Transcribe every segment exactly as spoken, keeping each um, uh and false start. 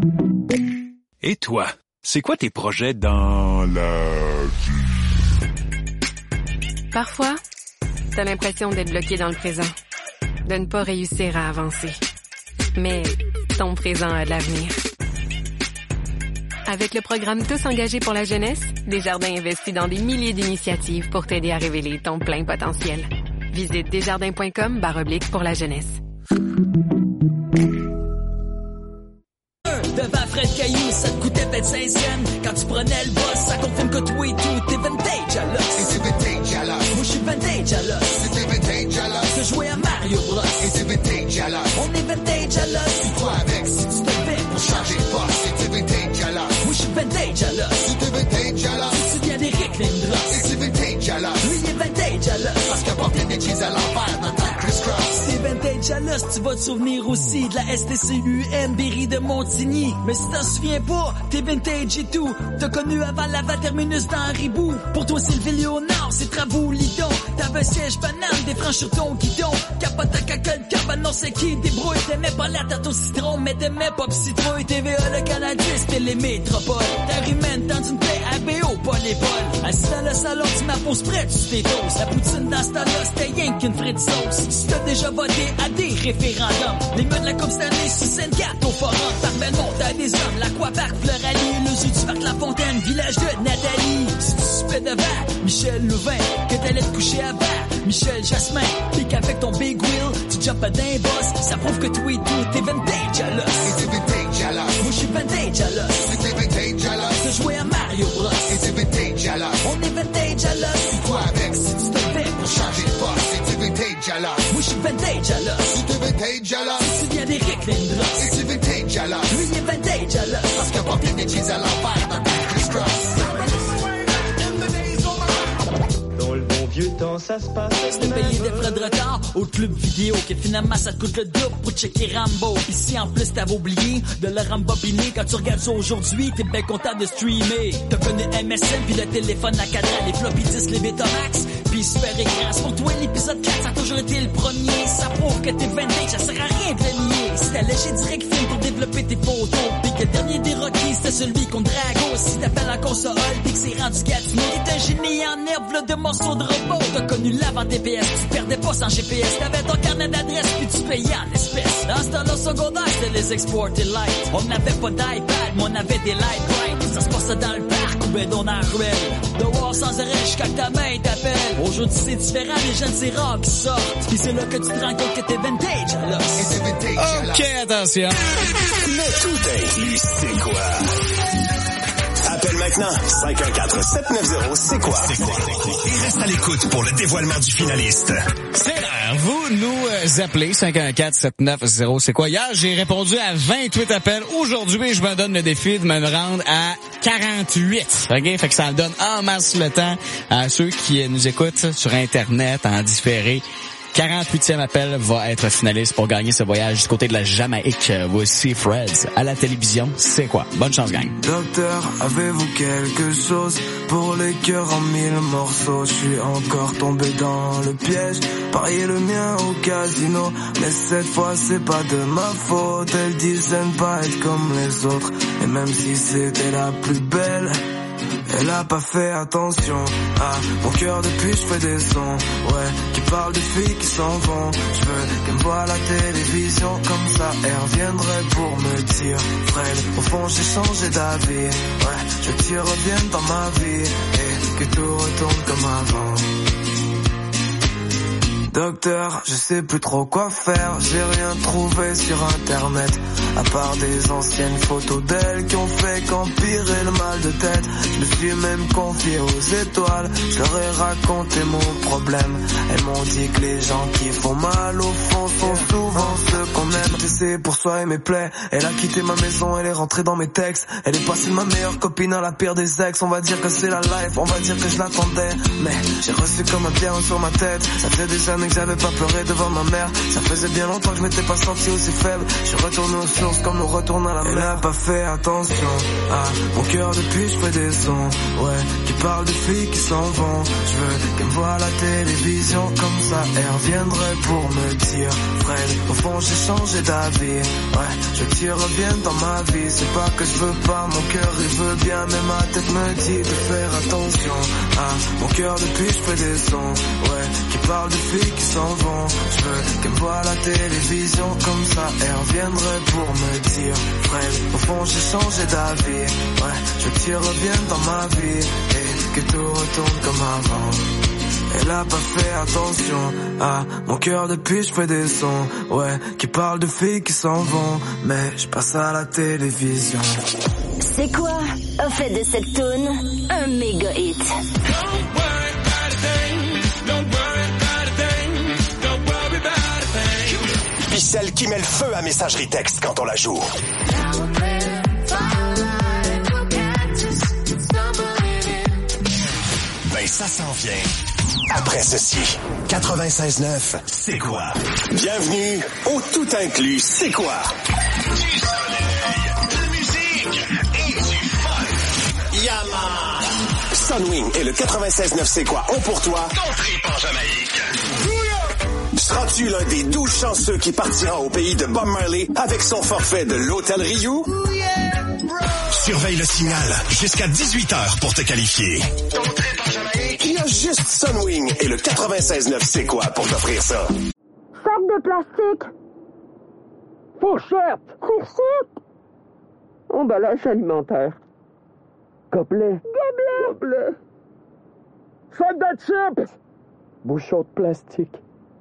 Et toi, c'est quoi tes projets dans la vie? Parfois, t'as l'impression d'être bloqué dans le présent, de ne pas réussir à avancer. Mais ton présent a de l'avenir. Avec le programme Tous engagés pour la jeunesse, Desjardins investit dans des milliers d'initiatives pour t'aider à révéler ton plein potentiel. Visite desjardins.com barre oblique pour la jeunesse. Devant Fred Caillou, ça te coûtait vingt-cinq cents. Quand tu prenais le boss, ça confirme que toi et tout, t'es vintage à l'os. Et c'est vintage à l'os. Moi, je suis vintage à l'os. C'était vintage à l'os. Je jouais à Mario Bros. Et c'est vintage à l'os. On est vintage à l'os. Puis toi avec, si tu te fais pour changer de boss. C'était vintage à l'os. Moi, je suis vintage à l'os. C'était vintage à l'os. Tu te souviens d'Éric Lindros. Et c'est vintage à l'os. Lui, il est vintage à l'os. Parce qu'il portait des cheese à l'envers dans ta criss-cross. C'est vintage à l'os, tu vas te souvenir aussi de la S T C U M Berry de Montigny. Mais si t'en souviens pas, t'es vintage et tout. T'as connu avant la terminus dans Ribou. Pour toi, c'est le Léonard, c'est travaux Lidon. T'avais un siège banane, des francs sur ton guidon. Capote à caca, le cabanon, c'est qui débrouille. T'aimais pas la tarte au citron, mais t'aimais pas pis citrouille. T V A, le Canadien, c'était les métropoles. Ta humaine dans une plaie à B O, pas l'épaule. Assis dans le salon, tu m'as pose près, tu t'étoses. La poutine dans ce temps-là, c'était rien qu'une frite sauce. Si t'as déjà voté à des référendums, les meutes de la Coupe Stanley, sous Sainte-Cat au forum. Par Belmont, t'as des hommes, l'Aquapark, Floralie, le zoo du parc La Fontaine, village de Nathalie. Si tu soupais devant Michel Louvain, que t'allais te coucher avant Michel Jasmin, pis qu'avec ton big wheel, tu jumpes d'un boss, ça prouve que toi et tout, t'es vintage à l'os. Et c'est vintage à l'os. Moi, je suis vintage à l'os. C'était vintage à l'os. T'as joué à Mario Bros. Et c'est vintage à l'os. On est vintage à l'os. Puis toi avec, si tu te fais pour changer de boss. C'était vintage à l'os. Moi, je suis vintage à l'os. C'était vintage à l'os. Tu te souviens d'Éric Lindros. Et c'est vintage à l'os. Lui, il est vintage à l'os. Parce qu'il portait des cheese à l'envers dans ta criss-cross. Dans le bon vieux temps, ça se passe. Tu t'es payé des frais de retard au club vidéo, que finalement ça te coûte le double pour checker Rambo. Ici en plus t'avais oublié de le rembobiner. Quand tu regardes ça aujourd'hui, t'es bien content de streamer. T'as connu M S N puis le téléphone à cadran, les floppy disks, les Betamax, puis super écran. C'est pour toi l'épisode quatre, ça a toujours été le premier. Ça prouve que t'es vintage, ça sert à rien de le nier. Si t'allais chez Direct Film pour développer tes photos, pis que le dernier des Rockies c'était celui contre Drago. Si t'appelles en console pis que c'est rendu Gatineau, t'es un génie en herbe là, de morceaux de robot. T'as connu l'avant T P S, tu perdais pas sans G P S. T'avais ton carnet d'adresse puis tu payais en espèces. Dans ce temps-là, secondaire, c'était les exportés light. On n'avait pas d'iPad, mais on avait des light bright. Ça se passait dans le parc ou ben dans la ruelle. De voir sans arrêt jusqu'à que ta main t'appelle. Aujourd'hui, c'est différent, les jeunes, c'est rare qui sortent. Pis c'est là que tu te rends compte que t'es vintage, alors. Et c'est vintage à l'os. OK, attention. Le tout inclus, c'est quoi? Appelle maintenant cinq un quatre sept neuf zéro, c'est quoi? Et reste à l'écoute pour le dévoilement du finaliste. C'est l'heure. Vous nous euh, appelez cinq un quatre sept neuf zéro, c'est quoi? Hier, j'ai répondu à vingt-huit appels. Aujourd'hui, je me donne le défi de me rendre à quarante-huit. OK? Fait que ça donne en masse le temps à ceux qui nous écoutent sur Internet en différé. quarante-huitième appel va être finaliste pour gagner ce voyage du côté de la Jamaïque. Voici Freds à la télévision. C'est quoi? Bonne chance, gang. Docteur, avez-vous quelque chose pour les cœurs en mille morceaux? Je suis encore tombé dans le piège, parier le mien au casino, mais cette fois c'est pas de ma faute. Elle disait ne pas être comme les autres, et même si c'était la plus belle, elle a pas fait attention à mon cœur depuis je fais des sons, ouais, qui parlent de filles qui s'en vont. Je veux qu'elle me voie à la télévision, comme ça elle reviendrait pour me dire Fred, au fond j'ai changé d'avis, ouais, je veux que tu reviennes dans ma vie et que tout retourne comme avant. Docteur, je sais plus trop quoi faire, j'ai rien trouvé sur internet, à part des anciennes photos d'elle qui ont fait qu'empirer le mal de tête. Je me suis même confié aux étoiles, je leur ai raconté mon problème. Elles m'ont dit que les gens qui font mal au fond sont souvent ceux qu'on aime. C'est pour soigner mes plaies, elle a quitté ma maison, elle est rentrée dans mes textes. Elle est passée de ma meilleure copine à la pire des ex. On va dire que c'est la life, on va dire que je l'attendais, mais j'ai reçu comme un pierre sur ma tête. Ça fait des années promis que j'avais pas pleuré devant ma mère. Ça faisait bien longtemps que je m'étais pas senti aussi faible. Je suis retourné aux sources comme on retourne à la mer. Elle a pas fait attention à mon cœur depuis je fais des sons. Ouais, qui parlent de filles qui s'en vont. Je veux qu'elle me voie à la télévision. Comme ça elle reviendrait pour me dire Fred, au fond j'ai changé d'avis. Ouais, je veux que tu reviennes dans ma vie. C'est pas que je veux pas, mon cœur il veut bien. Mais ma tête me dit de faire attention à mon cœur depuis je fais des sons. Ouais, qui parlent de filles qui s'en vont. Je veux qu'elle me voie à la télévision. Comme ça elle reviendrait pour me dire Fred, au fond j'ai changé d'avis. Ouais, je veux que tu reviennes dans ma vie. Et que tout retourne comme avant. Elle a pas fait attention à mon cœur depuis je fais des sons. Ouais, qui parlent de filles qui s'en vont. Mais je passe à la télévision. C'est quoi, au fait de cette tune, un méga hit. Puis celle qui met le feu à messagerie texte quand on la joue. Ben ça s'en vient. Après ceci, quatre-vingt-seize neuf, c'est quoi? Bienvenue au tout inclus, c'est quoi? Du soleil, de musique et du fun. Yaman! Sunwing et le quatre-vingt-seize neuf c'est quoi ont pour toi ton trip en Jamaïque. Seras-tu l'un des douze chanceux qui partira au pays de Bob Marley avec son forfait de l'Hôtel Rio? Surveille le signal jusqu'à dix-huit heures pour te qualifier. Ton trip en Jamaïque. Il y a juste Sunwing et le quatre-vingt-seize neuf c'est quoi pour t'offrir ça? Sac de plastique. Fourchette. Fourchette. Emballage alimentaire. Gobelet. Gobelet. Gobelet. Sac de chips. Bouchon de plastique.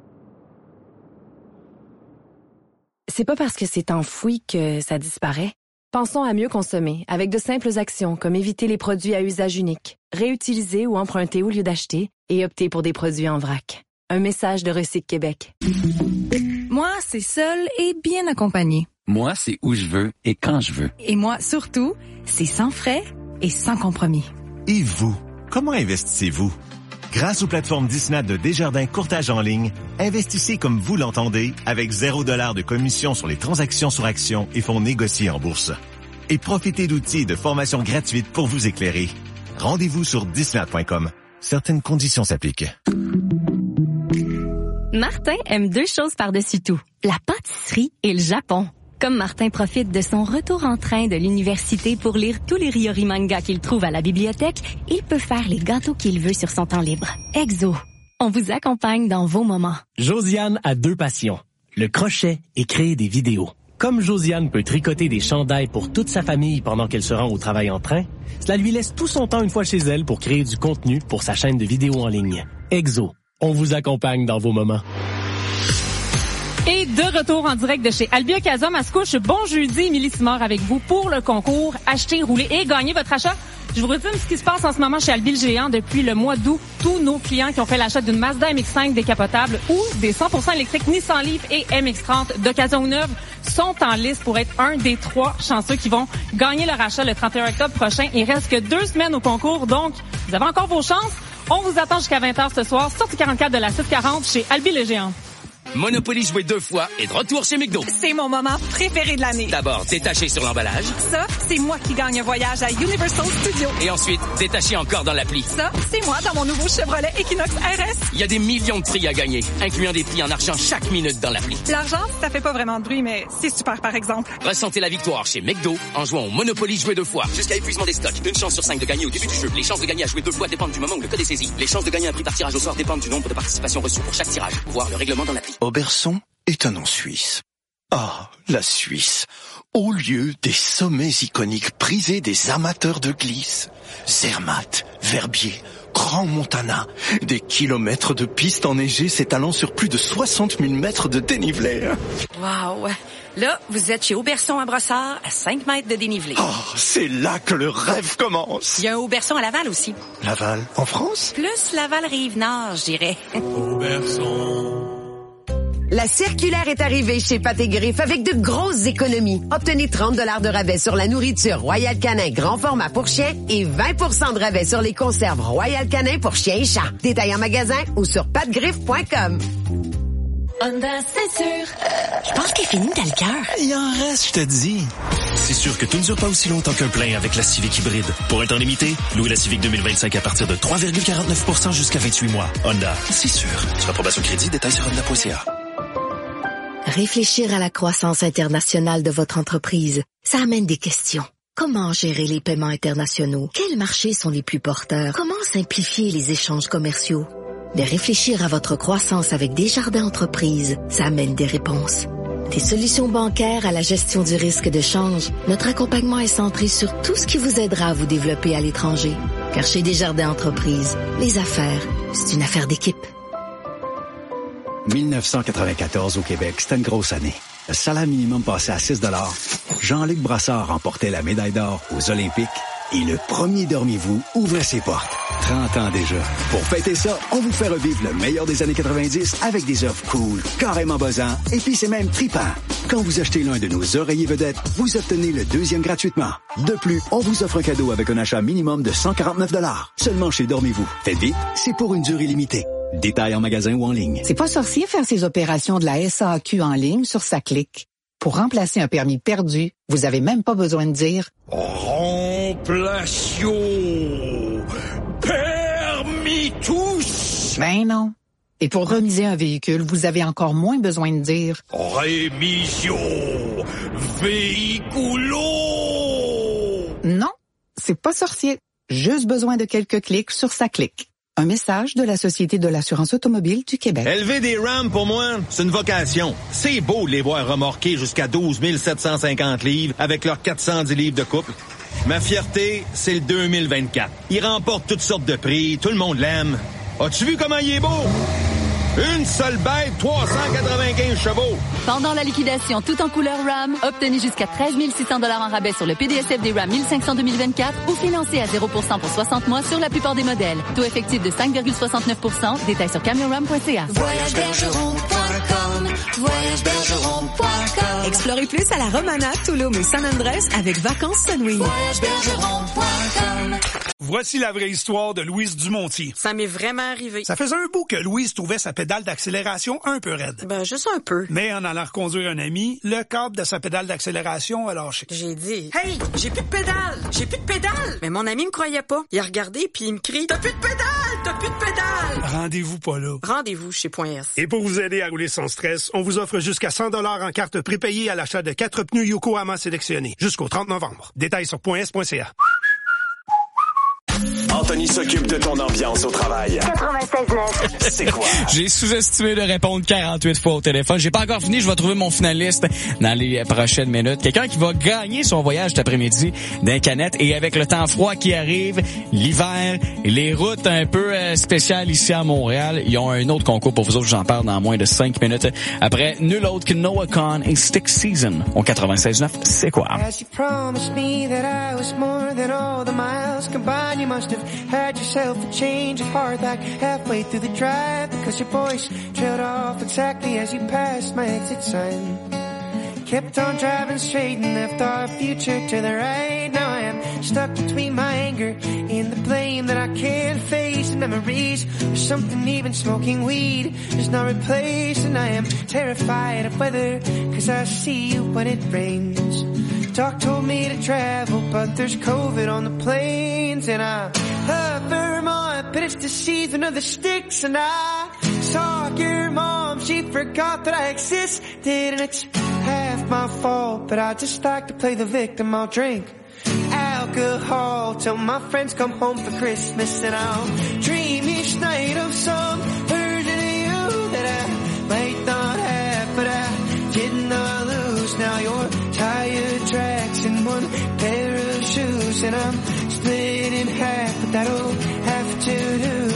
C'est pas parce que c'est enfoui que ça disparaît. Pensons à mieux consommer avec de simples actions comme éviter les produits à usage unique, réutiliser ou emprunter au lieu d'acheter et opter pour des produits en vrac. Un message de Recyc Québec. Moi, c'est seul et bien accompagné. Moi, c'est où je veux et quand je veux. Et moi, surtout, c'est sans frais et sans compromis. Et vous, comment investissez-vous? Grâce aux plateformes Disney de Desjardins Courtage en ligne, investissez comme vous l'entendez avec zéro dollar de commission sur les transactions sur actions et fonds négociés en bourse. Et profitez d'outils et de formations gratuites pour vous éclairer. Rendez-vous sur disney point com. Certaines conditions s'appliquent. Martin aime deux choses par-dessus tout, la pâtisserie et le Japon. Comme Martin profite de son retour en train de l'université pour lire tous les Ryori mangas qu'il trouve à la bibliothèque, il peut faire les gâteaux qu'il veut sur son temps libre. Exo, on vous accompagne dans vos moments. Josiane a deux passions, le crochet et créer des vidéos. Comme Josiane peut tricoter des chandails pour toute sa famille pendant qu'elle se rend au travail en train, cela lui laisse tout son temps une fois chez elle pour créer du contenu pour sa chaîne de vidéos en ligne. Exo, on vous accompagne dans vos moments. Et de retour en direct de chez Albia Casa Mascouche. Bon jeudi, Émilie Simard avec vous pour le concours Acheter, rouler et gagner votre achat. Je vous résume ce qui se passe en ce moment chez Albi le Géant. Depuis le mois d'août, tous nos clients qui ont fait l'achat d'une Mazda M X cinq décapotable ou des cent pour cent électriques Nissan Leaf et M X trente d'occasion ou neuve sont en liste pour être un des trois chanceux qui vont gagner leur achat le trente et un octobre prochain. Il reste que deux semaines au concours, donc vous avez encore vos chances. On vous attend jusqu'à vingt heures ce soir, sortie quarante-quatre de la six quarante chez Albi le Géant. Monopoly joué deux fois et de retour chez McDo. C'est mon moment préféré de l'année. D'abord, détaché sur l'emballage. Ça, c'est moi qui gagne un voyage à Universal Studios. Et ensuite, détaché encore dans l'appli. Ça, c'est moi dans mon nouveau Chevrolet Equinox R S. Il y a des millions de prix à gagner, incluant des prix en argent chaque minute dans l'appli. L'argent, ça fait pas vraiment de bruit, mais c'est super par exemple. Ressentez la victoire chez McDo en jouant au Monopoly joué deux fois. Jusqu'à épuisement des stocks. Une chance sur cinq de gagner au début du jeu. Les chances de gagner à jouer deux fois dépendent du moment où le code est saisi. Les chances de gagner un prix par tirage au sort dépendent du nombre de participations reçues pour chaque tirage. Voir le règlement dans l'appli. Auberson est un nom suisse. Ah, la Suisse, au lieu des sommets iconiques prisés des amateurs de glisse. Zermatt, Verbier, Grand Montana, des kilomètres de pistes enneigées s'étalant sur plus de soixante mille mètres de dénivelé. Wow! Là, vous êtes chez Auberson à Brossard, à cinq mètres de dénivelé. Oh, c'est là que le rêve commence. Il y a un Auberson à Laval aussi. Laval, en France? Plus Laval-Rive-Nord, je dirais. Auberson. La circulaire est arrivée chez Pâté Griffe avec de grosses économies. Obtenez trente dollars de rabais sur la nourriture Royal Canin grand format pour chiens et vingt pour cent de rabais sur les conserves Royal Canin pour chiens et chats. Détail en magasin ou sur pâte griffe point com. Honda, c'est sûr. Je pense qu'il finit dans le cœur. Il en reste, je te dis. C'est sûr que tout ne dure pas aussi longtemps qu'un plein avec la Civic hybride. Pour un temps limité, louez la Civic deux mille vingt-cinq à partir de trois virgule quarante-neuf pour cent jusqu'à vingt-huit mois. Honda, c'est sûr. Sur approbation crédit, détails sur honda point c a. Réfléchir à la croissance internationale de votre entreprise, ça amène des questions. Comment gérer les paiements internationaux? Quels marchés sont les plus porteurs? Comment simplifier les échanges commerciaux? Mais réfléchir à votre croissance avec Desjardins Entreprises, ça amène des réponses. Des solutions bancaires à la gestion du risque de change, notre accompagnement est centré sur tout ce qui vous aidera à vous développer à l'étranger. Car chez Desjardins Entreprises, les affaires, c'est une affaire d'équipe. dix-neuf cent quatre-vingt-quatorze au Québec, c'était une grosse année. Le salaire minimum passait à six dollars. Jean-Luc Brassard remportait la médaille d'or aux Olympiques et le premier Dormez-vous ouvrait ses portes. trente ans déjà. Pour fêter ça, on vous fait revivre le meilleur des années quatre-vingt-dix avec des offres cool, carrément buzzants, et puis c'est même trippant. Quand vous achetez l'un de nos oreillers vedettes, vous obtenez le deuxième gratuitement. De plus, on vous offre un cadeau avec un achat minimum de cent quarante-neuf dollars. Seulement chez Dormez-vous. Faites vite, c'est pour une durée limitée. Détails en magasin ou en ligne. C'est pas sorcier faire ses opérations de la S A Q en ligne sur sa clique. Pour remplacer un permis perdu, vous avez même pas besoin de dire Remplation permis tous. Ben non. Et pour remiser un véhicule, vous avez encore moins besoin de dire rémission véhiculo. Non, c'est pas sorcier. Juste besoin de quelques clics sur sa clique. Un message de la Société de l'assurance automobile du Québec. Élever des Rams, pour moi, c'est une vocation. C'est beau de les voir remorquer jusqu'à douze mille sept cent cinquante livres avec leurs quatre cent dix livres de couple. Ma fierté, c'est le deux mille vingt-quatre. Il remporte toutes sortes de prix, tout le monde l'aime. As-tu vu comment il est beau? Une seule bête, trois cent quatre-vingt-quinze chevaux. Pendant la liquidation tout en couleur RAM, obtenez jusqu'à treize mille six cents dollars en rabais sur le P D S F des RAM mille cinq cents deux mille vingt-quatre ou financé à zéro pour cent pour soixante mois sur la plupart des modèles. Taux effectif de cinq virgule soixante-neuf pour cent. Détails sur camion ram point c a. voyage bergeron point com, voyage bergeron point com. Explorez plus à la Romana, Tulum et San Andrés avec Vacances Sunwing. voyage bergeron point com. Voici la vraie histoire de Louise Dumontier. Ça m'est vraiment arrivé. Ça faisait un bout que Louise trouvait sa pédale d'accélération un peu raide. Ben, juste un peu. Mais en allant reconduire un ami, le câble de sa pédale d'accélération a lâché. J'ai dit, « Hey, j'ai plus de pédale! J'ai plus de pédale! » Mais mon ami me croyait pas. Il a regardé puis il me crie, « T'as plus de pédale! T'as plus de pédale! » Rendez-vous pas là. Rendez-vous chez Point S. Et pour vous aider à rouler sans stress, on vous offre jusqu'à cent dollars en carte prépayée à l'achat de quatre pneus Yokohama sélectionnés jusqu'au trente novembre. Détails sur point s point c a. Anthony s'occupe de ton ambiance au travail. quatre-vingt-seize neuf. C'est quoi? J'ai sous-estimé de répondre quarante-huit fois au téléphone. J'ai pas encore fini. Je vais trouver mon finaliste dans les prochaines minutes. Quelqu'un qui va gagner son voyage cet après-midi d'un canette. Et avec le temps froid qui arrive, l'hiver, les routes un peu euh, spéciales ici à Montréal, ils ont un autre concours pour vous autres. J'en parle dans moins de cinq minutes. Après, nul autre que Noah Kahn et Stick Season au quatre-vingt-seize neuf. C'est quoi? As you promised me that I was more than all the miles combined, you must have had yourself a change of heart like halfway through the drive, because your voice trailed off exactly as you passed my exit sign. Kept on driving straight and left our future to the right. Now I am stuck between my anger and the blame that I can't face. And memories or something, even smoking weed does not replace. And I am terrified of weather, cause I see you when it rains. Doc told me to travel, but there's COVID on the planes. And I love Vermont, but it's the season of the sticks. And I saw your mom, she forgot that I existed. And it's half my fault, but I just like to play the victim. I'll drink alcohol till my friends come home for Christmas. And I'll dream each night of some version of you that I might not have, but I did not lose. Now you're tired tracks in one pair of shoes, and I'm split in half, but that'll have to do.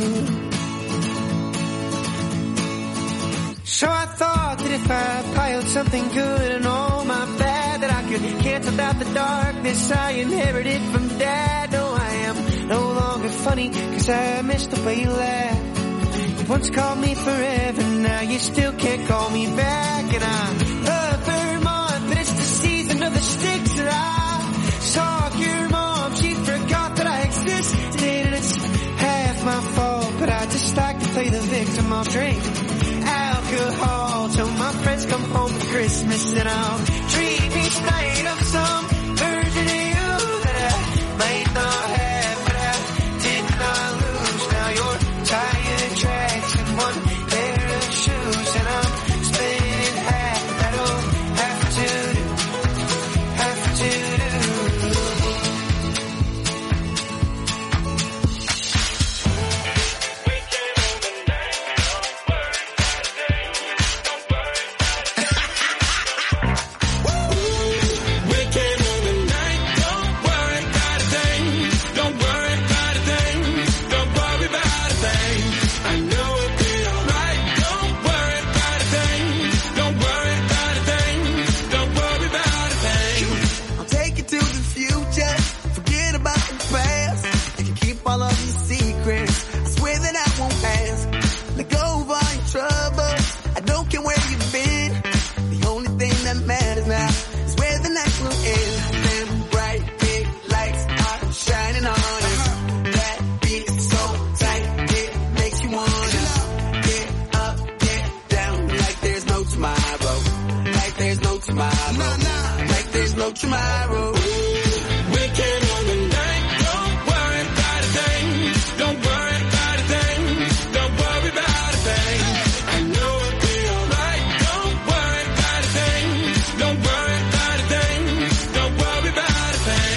So I thought that if I piled something good and all my bad, that I could cancel out the darkness I inherited from Dad. No, I am no longer funny, cause I missed the way you laughed. You once called me forever, now you still can't call me back. And I love Vermont, but it's the season of the sticks. And I saw your mom, she forgot that I existed. And it's half my fault, but I just like to play the victim. I'll drink alcohol a hall till my friends come home for Christmas, and I'll dream each night of some version of you that I might not have, but I did not lose. Now you're tired tracks and one pair of shoes, and I'm spinning half that I'll have to do, have to do. Tomorrow. Weekend on the night, don't worry about a thing. Don't worry about a thing. Don't worry about a thing. I know it'll be alright. Don't worry about a thing. Don't worry about a thing. Don't worry about a thing.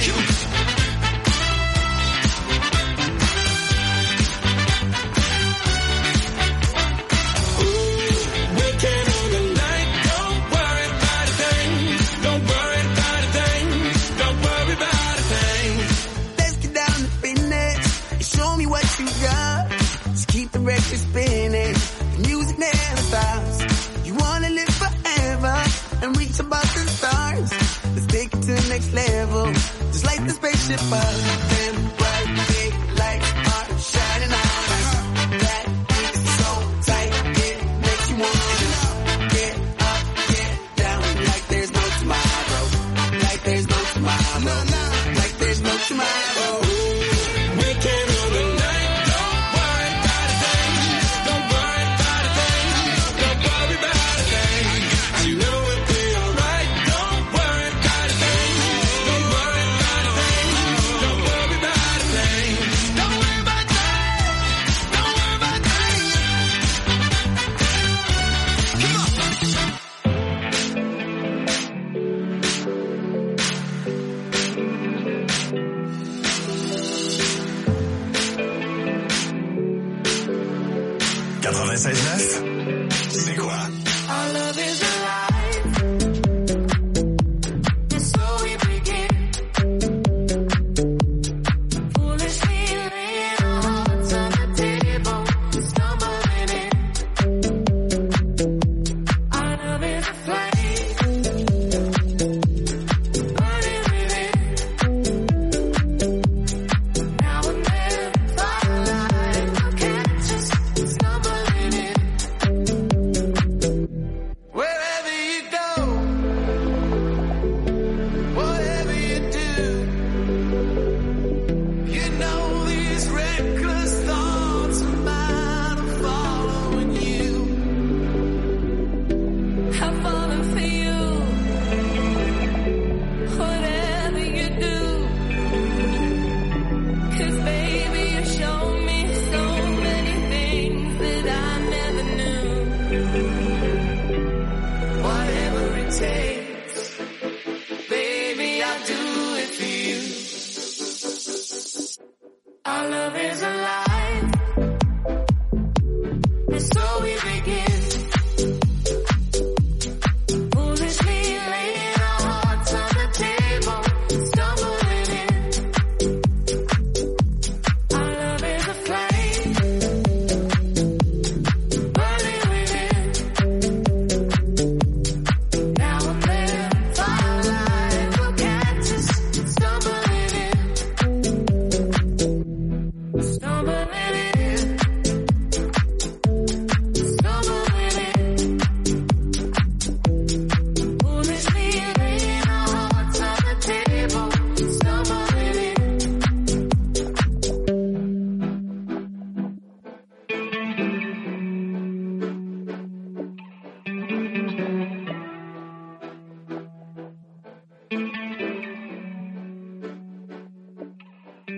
Ooh, weekend on the night, don't worry about a thing. Don't worry about a thing. Don't worry about a thing. Let's get down to business and show me what you got. Just keep the record spinning. The music never stops. You wanna live forever and reach above the stars. Let's take it to the next level. Just like the spaceship up. Them bright big lights are shining on us. That beat is so tight, it makes you wanna get up, get down like there's no tomorrow. Like there's no tomorrow. No, no. Like there's no tomorrow. Weekend on the night, don't worry about a thing. Don't worry about a thing. Don't worry about a thing. You know it'll be alright. Don't worry about a thing. Don't worry about a thing. Don't worry about a thing. Don't worry about a thing. Don't worry about a thing. Come on. quatre-vingt-seize neuf, c'est quoi? Our love is alive. And so we begin. Foolishly laying our hearts on the table, stumbling in. Our love is a flame, burning within. Now and then, firelight will catch us stumbling in. Wherever you go, whatever you do, you know these reckless thoughts of mine are following you. I'm falling for you. Whatever you do, 'cause baby you show me so many things that I never knew. Whatever it takes, baby, I'll do it for you. Our love is alive, and so we begin. Foolishly laying our hearts on the table, stumbling in. Our love is a flame, burning within. Now and then, firelight will catch us stumbling.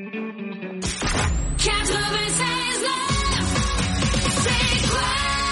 quatre-vingt-seize neuf, c'est quoi?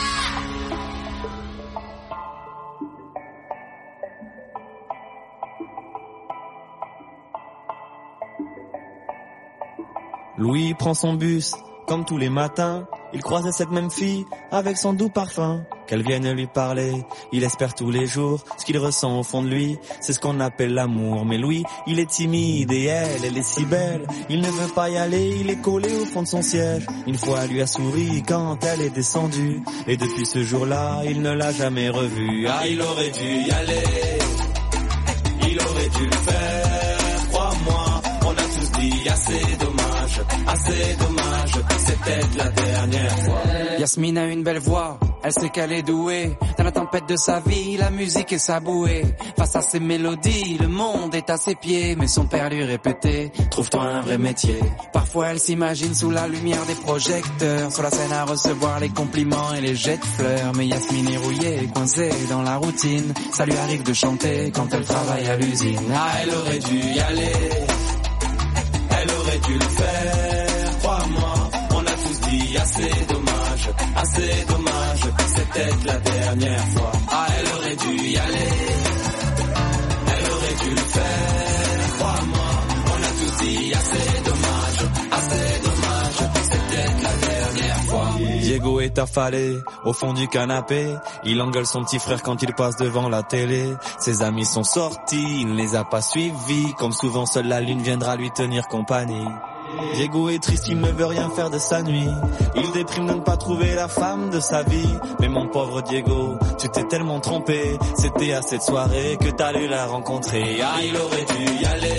Louis prend son bus, comme tous les matins. Il croise cette même fille, avec son doux parfum. Qu'elle vienne lui parler, il espère tous les jours. Ce qu'il ressent au fond de lui, c'est ce qu'on appelle l'amour. Mais Louis, il est timide et elle, elle est si belle. Il ne veut pas y aller, il est collé au fond de son siège. Une fois, elle lui a souri quand elle est descendue. Et depuis ce jour-là, il ne l'a jamais revue. Ah, il aurait dû y aller, il aurait dû le faire, crois-moi. On a tous dit assez dommage, assez dommage, c'est peut-être la dernière fois. Yasmine a une belle voix, elle sait qu'elle est douée. Dans la tempête de sa vie, la musique est sa bouée. Face à ses mélodies, le monde est à ses pieds. Mais son père lui répétait, trouve-toi un vrai métier. Parfois elle s'imagine sous la lumière des projecteurs, sur la scène à recevoir les compliments et les jets de fleurs. Mais Yasmine est rouillée, coincée dans la routine. Ça lui arrive de chanter quand elle travaille à l'usine. Ah, elle aurait dû y aller, elle aurait dû le faire, crois-moi. On a tous dit assez dommage, assez dommage, c'est peut-être la dernière fois. Ah, elle aurait dû y aller, elle aurait dû le faire, crois-moi. On a tous dit assez dommage, assez dommage, c'est peut-être la dernière fois. Diego est affalé au fond du canapé. Il engueule son petit frère quand il passe devant la télé. Ses amis sont sortis, il ne les a pas suivis. Comme souvent, seule la lune viendra lui tenir compagnie. Diego est triste, il ne veut rien faire de sa nuit. Il déprime de ne pas trouver la femme de sa vie. Mais mon pauvre Diego, tu t'es tellement trompé. C'était à cette soirée que t'as eu la rencontrer. Ah, il aurait dû y aller,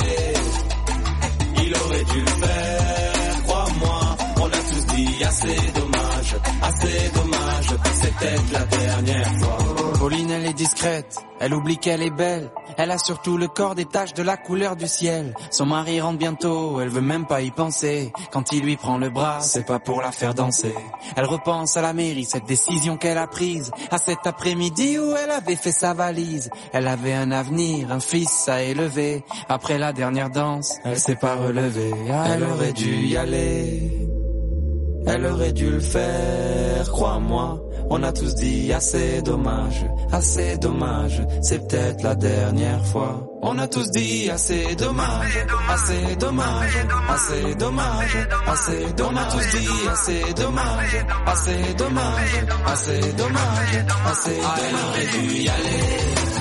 il aurait dû le faire, crois-moi. On a tous dit assez dommage, assez dommage, c'est peut-être la dernière fois. Pauline, elle est discrète, elle oublie qu'elle est belle. Elle a surtout le corps des taches de la couleur du ciel. Son mari rentre bientôt, elle veut même pas y penser. Quand il lui prend le bras, c'est pas pour la faire danser. Elle repense à la mairie, cette décision qu'elle a prise. À cet après-midi où elle avait fait sa valise. Elle avait un avenir, un fils à élever. Après la dernière danse, elle s'est pas relevée. Ah, elle aurait dû y aller, elle aurait dû le faire, crois-moi. On a tous dit assez dommage, assez dommage, c'est peut-être la dernière fois. On a tous dit assez dommage, assez dommage, assez dommage, assez dommage. On a tous dit assez dommage, assez dommage, assez dommage, assez dommage. Ah, elle aurait dû y aller,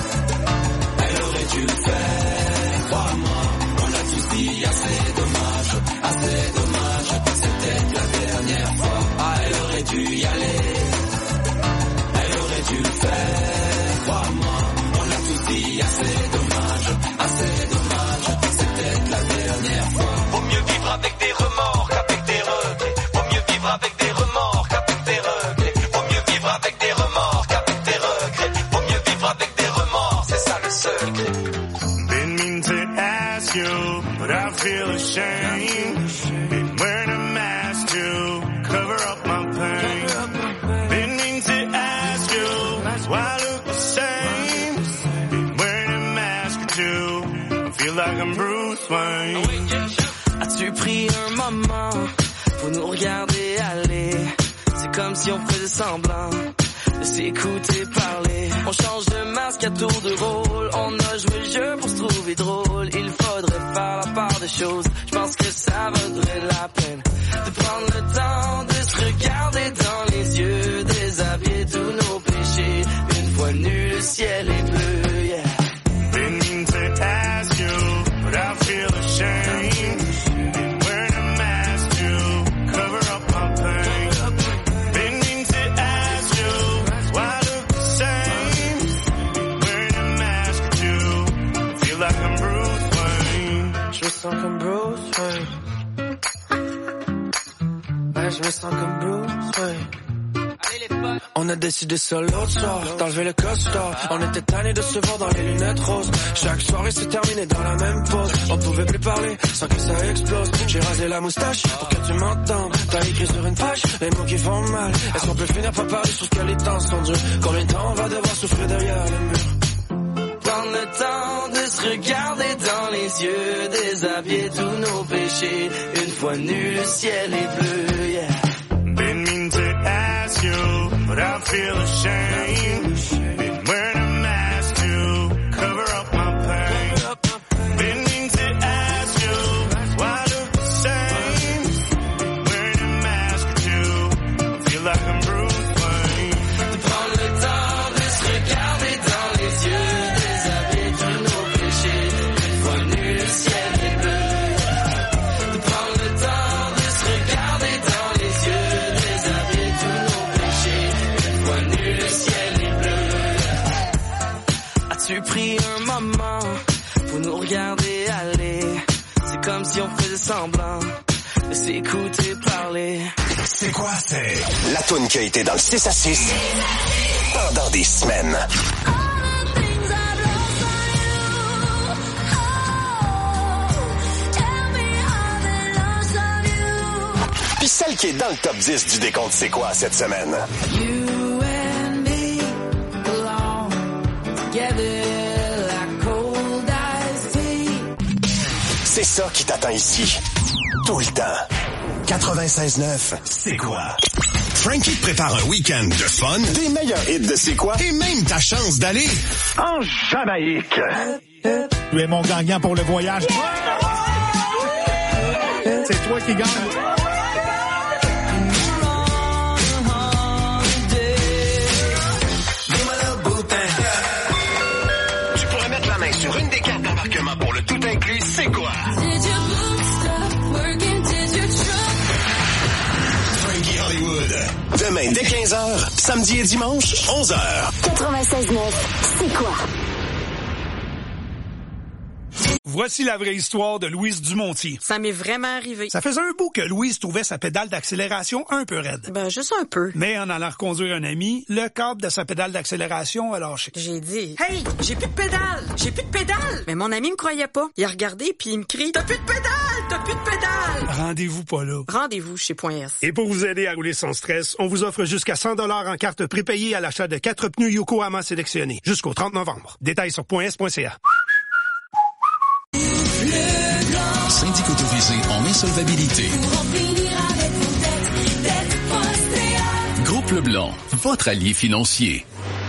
elle aurait dû le faire, crois-moi. On a tous dit assez dommage, assez dommage, c'est peut-être la dernière fois. Ah, elle aurait dû y aller, tu le fais, crois-moi. On a tous dit assez dommage, assez dommage, c'est peut-être la dernière fois. Vaut mieux vivre avec des remords qu'avec des regrets. Vaut mieux vivre avec des remords qu'avec des regrets. Vaut mieux vivre avec des remords qu'avec des regrets. Vaut mieux vivre avec des remords, c'est ça le secret. Didn't mean to ask you, but I feel ashamed. Been wearing a mask to cover up my pain. Didn't mean to ask you why I look the same. Been wearing a mask or two. I feel like I'm Bruce Wayne. As-tu pris un moment pour nous regarder aller? C'est comme si on faisait semblant de s'écouter parler. On change de masque à tour de rôle. On a joué le jeu pour se trouver drôle. Il faudrait faire la part des choses. Je pense que ça vaudrait la peine de prendre le temps de se regarder dans les yeux, déshabiller tous nos péchés. Une fois nu, le ciel est bleu, yeah. Didn't mean to ask you, but I feel ashamed. Been wearing a mask to cover up my pain. Didn't mean to ask you why I look the same. Been wearing a mask or two. Feel like I'm Bruce Wayne. Je me sens comme Bruce Wayne. Ouais, je me sens comme Bruce Wayne. On a décidé sur l'autre soir d'enlever le costard. On était tannés de se voir dans les lunettes roses. Chaque soirée se terminait dans la même pose. On pouvait plus parler sans que ça explose. J'ai rasé la moustache pour que tu m'entendes. T'as écrit sur une page les mots qui font mal. Est-ce qu'on peut finir par parler sur ce que les temps sont durs? Combien de temps on va devoir souffrir derrière le mur? prendre le temps de se regarder dans les yeux, déshabiller tous nos péchés. Une fois nu, le ciel est bleu, yeah. Didn't mean to ask you, but I feel ashamed. Been wearing a mask to cover up my pain. Didn't mean to ask you, why I look the same. Been wearing a mask too, I feel like I'm Bruce Wayne. De prendre le temps de se regarder dans les yeux, déshabiller tous nos péchés. Une fois nu, le ciel est bleu. De prendre le temps de se regarder dans les yeux, déshabiller tous nos péchés. Une fois nu, le ciel est bleu. As-tu pris un moment pour nous regarder aller? C'est comme si on faisait semblant de s'écouter parler. C'est quoi, c'est la toune qui a été dans le six à six pendant des semaines. Puis celle qui est dans le top dix du décompte C'est quoi cette semaine? You and me belong together like cold iced tea. C'est ça qui t'attend ici. Tout le temps. quatre-vingt-seize neuf, C'est quoi? Frankie te prépare un week-end de fun, des meilleurs hits de C'est quoi, et même ta chance d'aller en Jamaïque. Tu es mon gagnant pour le voyage. C'est toi qui gagne. Tu pourrais mettre la main sur une des cartes d'embarquement pour le tout inclus C'est quoi? Frankie Hollywood. Demain dès quinze heures, samedi et dimanche, onze heures. quatre-vingt-seize neuf, C'est quoi? Voici la vraie histoire de Louise Dumontier. Ça m'est vraiment arrivé. Ça faisait un bout que Louise trouvait sa pédale d'accélération un peu raide. Ben, juste un peu. Mais en allant reconduire un ami, le câble de sa pédale d'accélération a lâché. J'ai dit, « Hey, j'ai plus de pédale! J'ai plus de pédale! » Mais mon ami me croyait pas. Il a regardé puis il me crie, « T'as plus de pédale! T'as plus de pédale! » Rendez-vous pas là. Rendez-vous chez Point S. Et pour vous aider à rouler sans stress, on vous offre jusqu'à cent dollars en carte prépayée à l'achat de quatre pneus Yokohama sélectionnés jusqu'au trente novembre. Détails sur point s point c a. Syndic autorisé en insolvabilité. Groupe Leblanc, votre allié financier.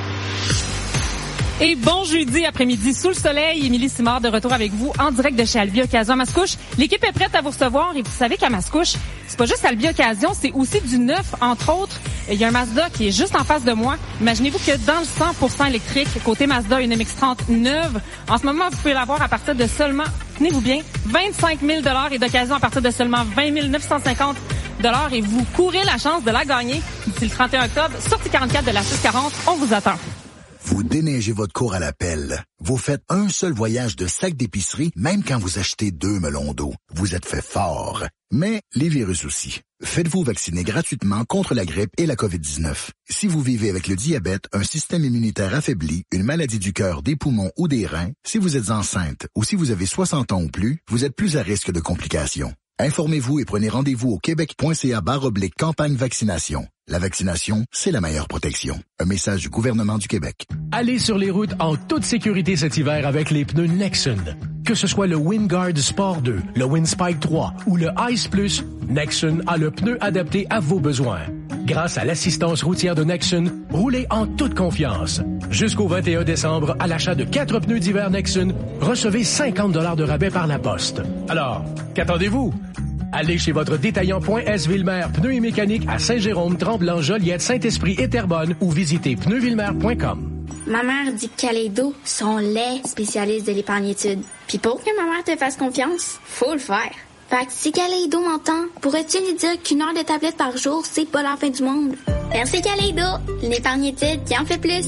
Et bon jeudi après-midi sous le soleil, Émilie Simard de retour avec vous en direct de chez Albi Occasion à Mascouche. L'équipe est prête à vous recevoir et vous savez qu'à Mascouche, c'est pas juste Albi Occasion, c'est aussi du neuf, entre autres. Il y a un Mazda qui est juste en face de moi. Imaginez-vous que dans le cent pour cent électrique, côté Mazda, une M X trente neuve, en ce moment, vous pouvez l'avoir à partir de seulement, tenez-vous bien, vingt-cinq mille dollars et d'occasion à partir de seulement vingt mille neuf cent cinquante dollars et vous courez la chance de la gagner d'ici le trente et un octobre. Sortie quarante-quatre de la six quarante, on vous attend. Vous déneigez votre cour à la pelle. Vous faites un seul voyage de sac d'épicerie, même quand vous achetez deux melons d'eau. Vous êtes fait fort. Mais les virus aussi. Faites-vous vacciner gratuitement contre la grippe et la covid dix-neuf. Si vous vivez avec le diabète, un système immunitaire affaibli, une maladie du cœur, des poumons ou des reins, si vous êtes enceinte ou si vous avez soixante ans ou plus, vous êtes plus à risque de complications. Informez-vous et prenez rendez-vous au québec.ca barre oblique campagne vaccination. La vaccination, c'est la meilleure protection. Un message du gouvernement du Québec. Allez sur les routes en toute sécurité cet hiver avec les pneus Nexen. Que ce soit le Wingard Sport deux, le Windspike trois ou le Ice Plus, Nexen a le pneu adapté à vos besoins. Grâce à l'assistance routière de Nexen, roulez en toute confiance. Jusqu'au vingt et un décembre, à l'achat de quatre pneus d'hiver Nexen, recevez cinquante dollars de rabais par la poste. Alors, qu'attendez-vous? Allez chez votre détaillant Point S Ville-Mer Pneus et Mécanique à Saint-Jérôme, Tremblant, Joliette, Saint-Esprit et Terrebonne ou visitez pneus villemer point com. Ma mère dit que Kaleido sont les spécialistes de l'épargne-études. Puis pour que ma mère te fasse confiance, faut le faire. Fait que si Kaleido m'entend, pourrais-tu lui dire qu'une heure de tablette par jour, c'est pas la fin du monde? Merci Kaleido, l'épargne-études qui en fait plus.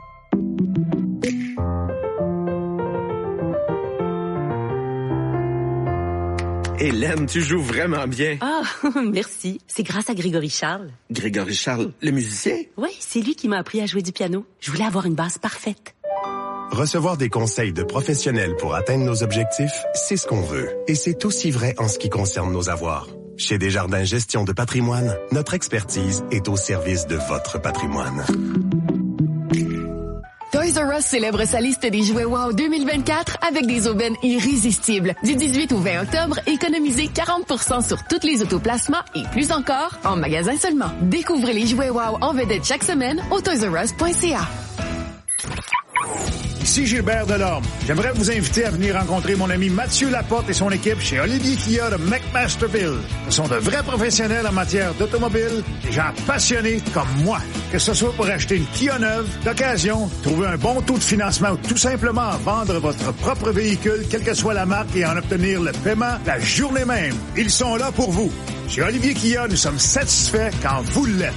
Hélène, tu joues vraiment bien. Ah, merci. C'est grâce à Grégory Charles. Grégory Charles, le musicien? Oui, c'est lui qui m'a appris à jouer du piano. Je voulais avoir une base parfaite. Recevoir des conseils de professionnels pour atteindre nos objectifs, c'est ce qu'on veut. Et c'est aussi vrai en ce qui concerne nos avoirs. Chez Desjardins Gestion de patrimoine, notre expertise est au service de votre patrimoine. Toys R Us célèbre sa liste des jouets Wow deux mille vingt-quatre avec des aubaines irrésistibles. Du dix-huit au vingt octobre, économisez quarante pour cent sur tous les autoplacements et plus encore en magasin seulement. Découvrez les jouets Wow en vedette chaque semaine au toys r us point c a. Ici Gilbert Delorme. J'aimerais vous inviter à venir rencontrer mon ami Mathieu Laporte et son équipe chez Olivier Kia de McMasterville. Ce sont de vrais professionnels en matière d'automobile, des gens passionnés comme moi. Que ce soit pour acheter une Kia neuve, d'occasion, trouver un bon taux de financement ou tout simplement vendre votre propre véhicule, quelle que soit la marque, et en obtenir le paiement la journée même. Ils sont là pour vous. Chez Olivier Kia, nous sommes satisfaits quand vous l'êtes.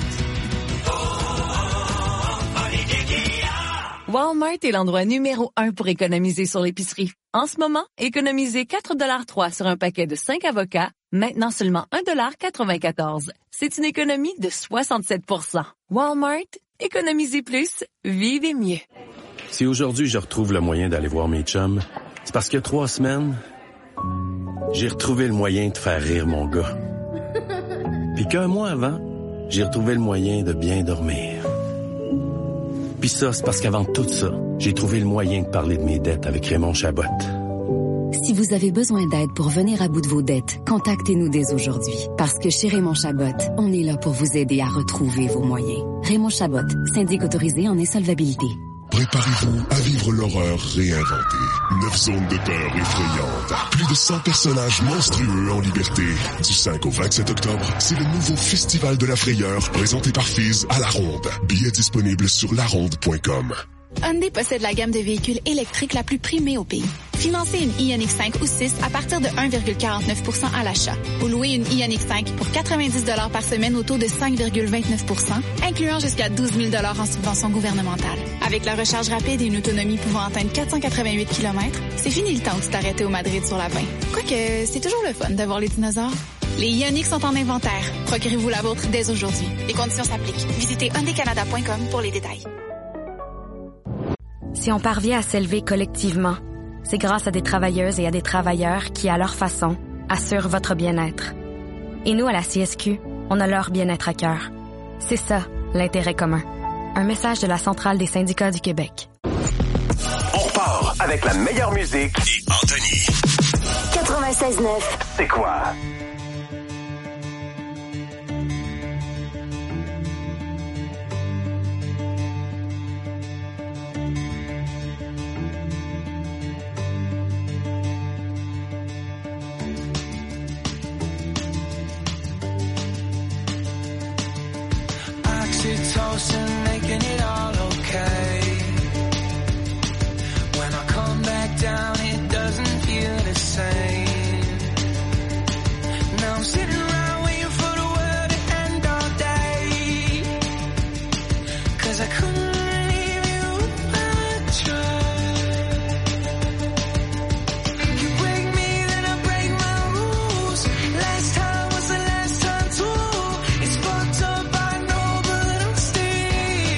Walmart est l'endroit numéro un pour économiser sur l'épicerie. En ce moment, économisez quatre dollars trois sur un paquet de cinq avocats, maintenant seulement un dollar quatre-vingt-quatorze. C'est une économie de soixante-sept pour cent. Walmart, économisez plus, vivez mieux. Si aujourd'hui je retrouve le moyen d'aller voir mes chums, c'est parce qu'il y a trois semaines, j'ai retrouvé le moyen de faire rire mon gars. Puis qu'un mois avant, j'ai retrouvé le moyen de bien dormir. Puis ça, c'est parce qu'avant tout ça, j'ai trouvé le moyen de parler de mes dettes avec Raymond Chabot. Si vous avez besoin d'aide pour venir à bout de vos dettes, contactez-nous dès aujourd'hui. Parce que chez Raymond Chabot, on est là pour vous aider à retrouver vos moyens. Raymond Chabot, syndic autorisé en insolvabilité. Préparez-vous à vivre l'horreur réinventée. Neuf zones de peur effrayantes. Plus de cent personnages monstrueux en liberté. Du cinq au vingt-sept octobre, c'est le nouveau Festival de la Frayeur présenté par Fizz à La Ronde. Billets disponibles sur la ronde point com. Hyundai possède la gamme de véhicules électriques la plus primée au pays. Financez une Ioniq cinq ou six à partir de un virgule quarante-neuf pour cent à l'achat. Ou louez une Ioniq cinq pour quatre-vingt-dix dollars par semaine au taux de cinq virgule vingt-neuf pour cent, incluant jusqu'à douze mille dollars en subvention gouvernementale. Avec la recharge rapide et une autonomie pouvant atteindre quatre cent quatre-vingt-huit kilomètres, c'est fini le temps de t'arrêter au Madrid sur la vingt. Quoique, c'est toujours le fun de voir les dinosaures. Les Ioniq sont en inventaire. Procurez-vous la vôtre dès aujourd'hui. Les conditions s'appliquent. Visitez hyundai canada point com pour les détails. Si on parvient à s'élever collectivement, c'est grâce à des travailleuses et à des travailleurs qui, à leur façon, assurent votre bien-être. Et nous, à la C S Q, on a leur bien-être à cœur. C'est ça, l'intérêt commun. Un message de la Centrale des syndicats du Québec. On repart avec la meilleure musique et Anthony. quatre-vingt-seize neuf. C'est quoi? Oxytocin making it all okay. When I come back down, it doesn't feel the same. Now I'm sitting around waiting for the world to end all day. 'Cause I couldn't leave you if I tried. You break me, then I break my rules. Last time was the last time too. It's fucked up, I know, but I'm staying.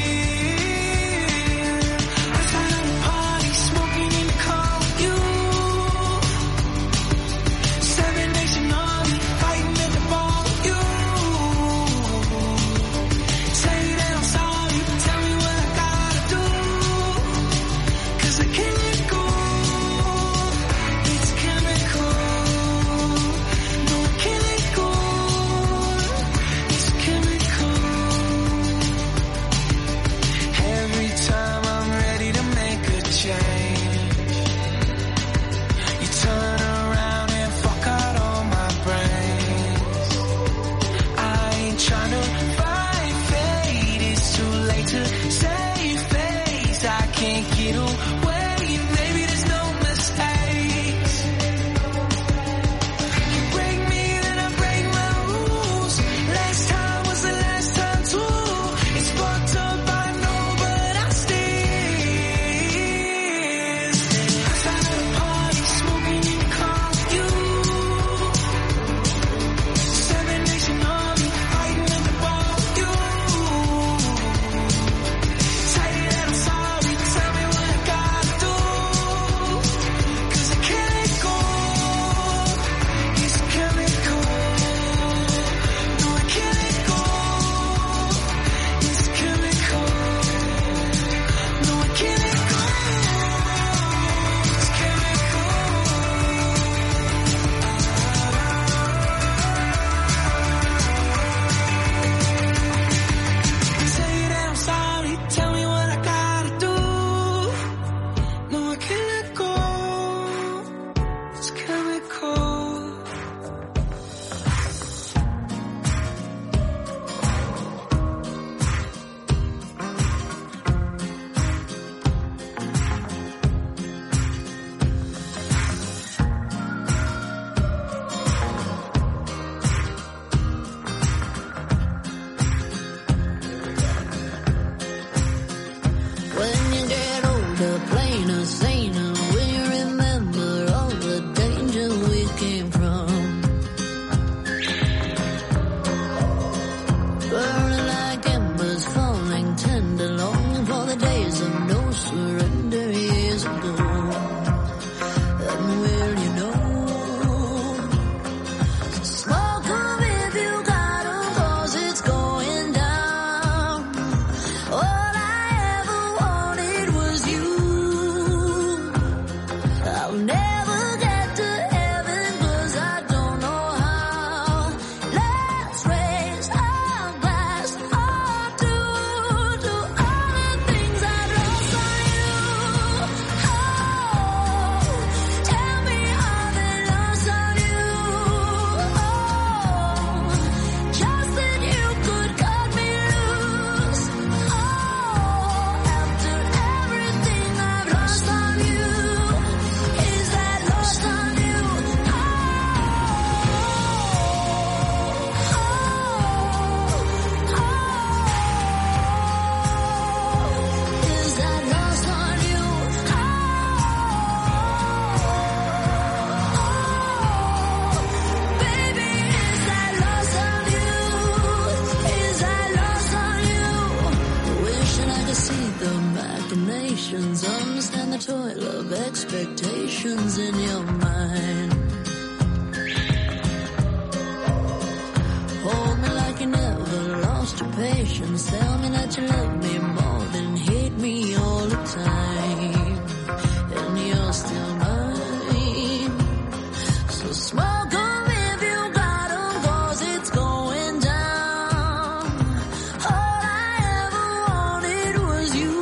patience. Tell me that you love me more than hate me all the time. And you're still mine. So smoke on if you got 'em, 'cause it's going down. All I ever wanted was you.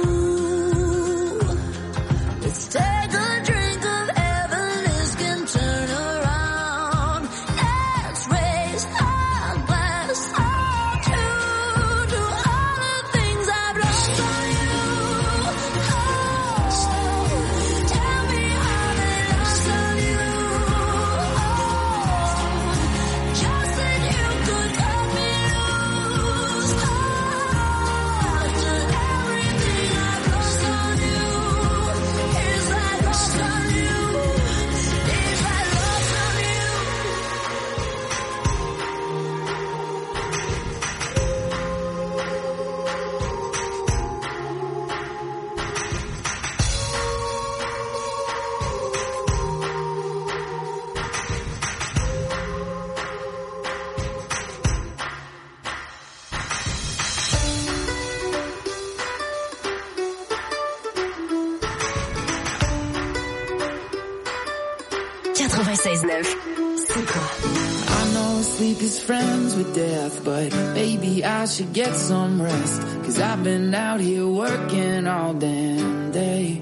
Let's take a drink of heaven, this can turn around. Let's raise our glass all to, to all the things I've lost on you. Oh, tell me how they lost on you. Oh, just that you could cut me loose. Oh, to everything I've lost on you. Is that lost on you? Is that lost on you? quatre-vingt-seize neuf. C'est quoi? I know sleep is friends with death, but maybe I should get some rest. Cause I've been out here working all damn day.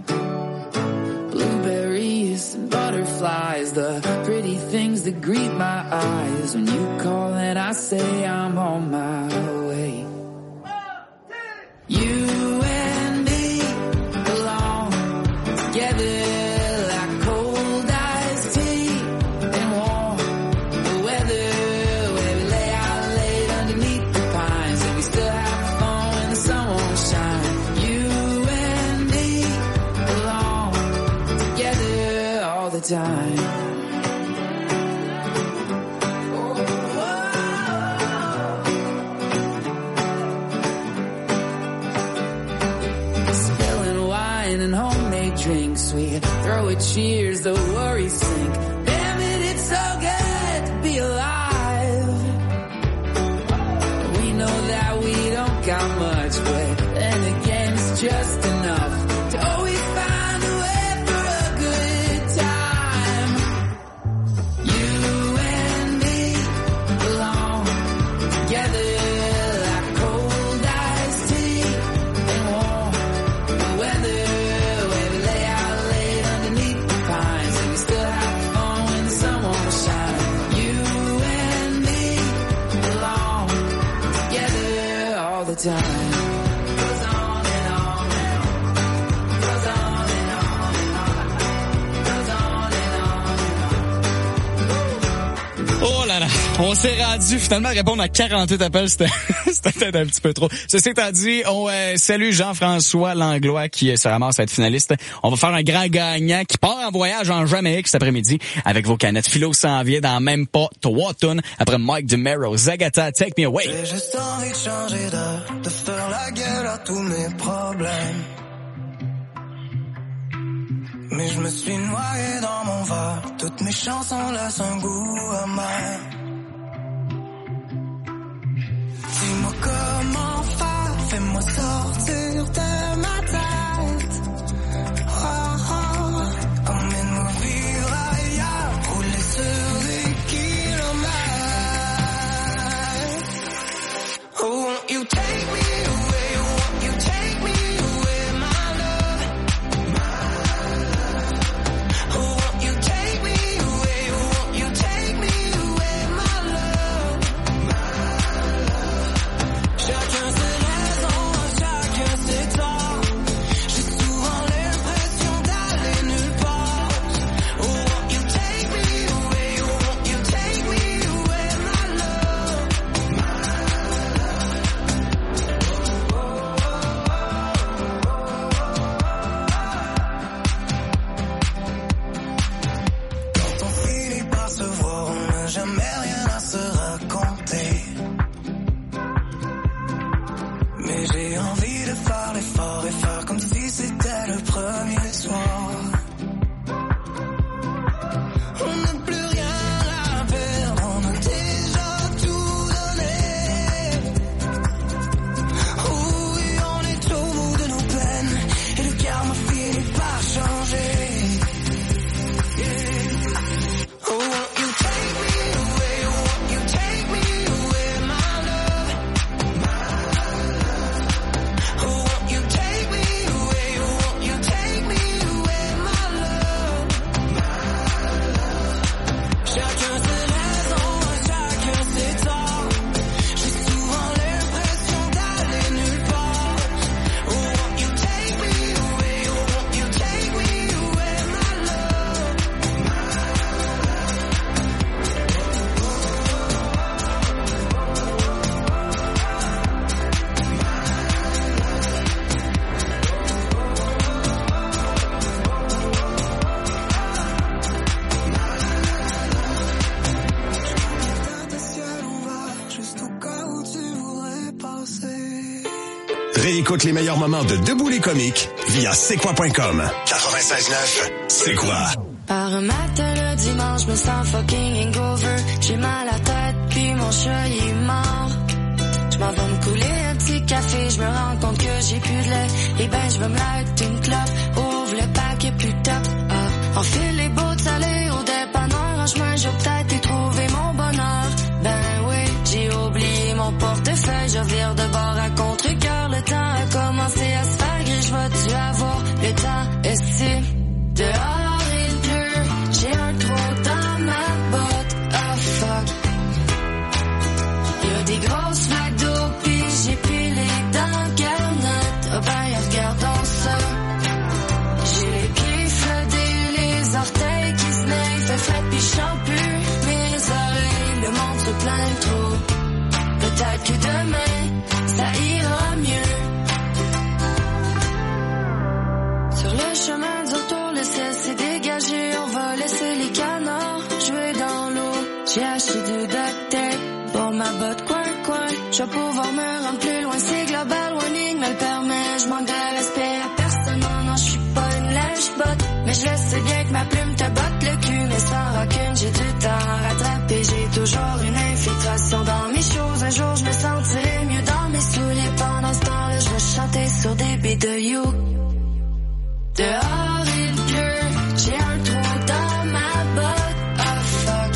Blueberries and butterflies, the pretty things that greet my eyes. When you call and I say I'm on my way. You and me belong together. Time. Spilling wine and homemade drinks, we throw a cheers, the worries sink. Damn it, it's so good to be alive. We know that we don't got much, but then again it's just enough to always find a way. Time. Oh là là, on s'est rendu finalement à répondre à quarante-huit appels, c'était c'était peut-être un petit peu trop. Ceci étant dit, on euh, salue Jean-François Langlois qui euh, se ramasse à être finaliste. On va faire un grand gagnant qui part en voyage en Jamaïque cet après-midi avec vos canettes. Philo s'en vient dans même pas trois tonnes après Mike DeMero, Zagata, Take Me Away. J'ai juste envie de changer d'heure, de faire la gueule à tous mes problèmes. Mais je me suis noyé dans mon verre, toutes mes chansons laissent un goût amer. Dis-moi comment faire, fais-moi sortir de ma tête. Oh, oh, emmène-moi vivre ailleurs, rouler sur des kilomètres. Oh, won't you take me away, won't you take me away, my love. Oh, won't you take me away, won't you take me away, my love. Chacun ses raisons, chacun ses torts. Chacun ses raisons, chacun ses torts. J'ai souvent l'impression d'aller nulle part. Oh, won't you take me away, oh, won't you take me away, my love. Réécoute les meilleurs moments de Debout les comiques via c'est quoi point com. quatre-vingt-seize neuf, c'est quoi? Par un matin le dimanche, je me sens fucking hangover. J'ai mal à la tête, puis mon chat il est mort. Je m'en vais me couler un petit café, je me rends compte que j'ai plus de lait. Et ben je vais me light une clope, ouvre le paquet plus top. Ah, enfile les bottes salées au dépanneur. En chemin, j'ai peut-être y trouvé mon bonheur. Ben oui, j'ai oublié mon portefeuille. Je vire de bord à contre-cœur. Le temps a commencé à se faire gris. Je vais-tu avoir le temps? Est-ce dehors il pleut? J'ai un trou dans ma botte. Oh fuck. Y'a des grosses flaques d'eau, pis j'ai pilé dans garnotte. Oh ben regardons ça. J'ai les pieds flottés, les orteils qui se naillent. Fait frais pis j'chante plus mes oreilles. Le monde se plaint trop. Peut-être que demain, ça ira mieux. Sur le chemin du retour, le ciel s'est dégagé. On va laisser les canards jouer dans l'eau. J'ai acheté du duct tape pour ma botte coin-coin. Je vais pouvoir me rendre plus loin. C'est global, warning me le permet. Je manque de respect à personne. Non, non, je suis pas une lèche-botte. Mais je le sais bien que ma plume te botte le cul. Mais sans rancune, j'ai du temps à rattraper. J'ai toujours une infiltration dans mes choses. Un jour, je me sentirai mieux dans mes souliers. Pendant ce temps-là, je vais chanter sur des beats de you. Dehors il pleut, j'ai un trou dans ma botte. Oh fuck.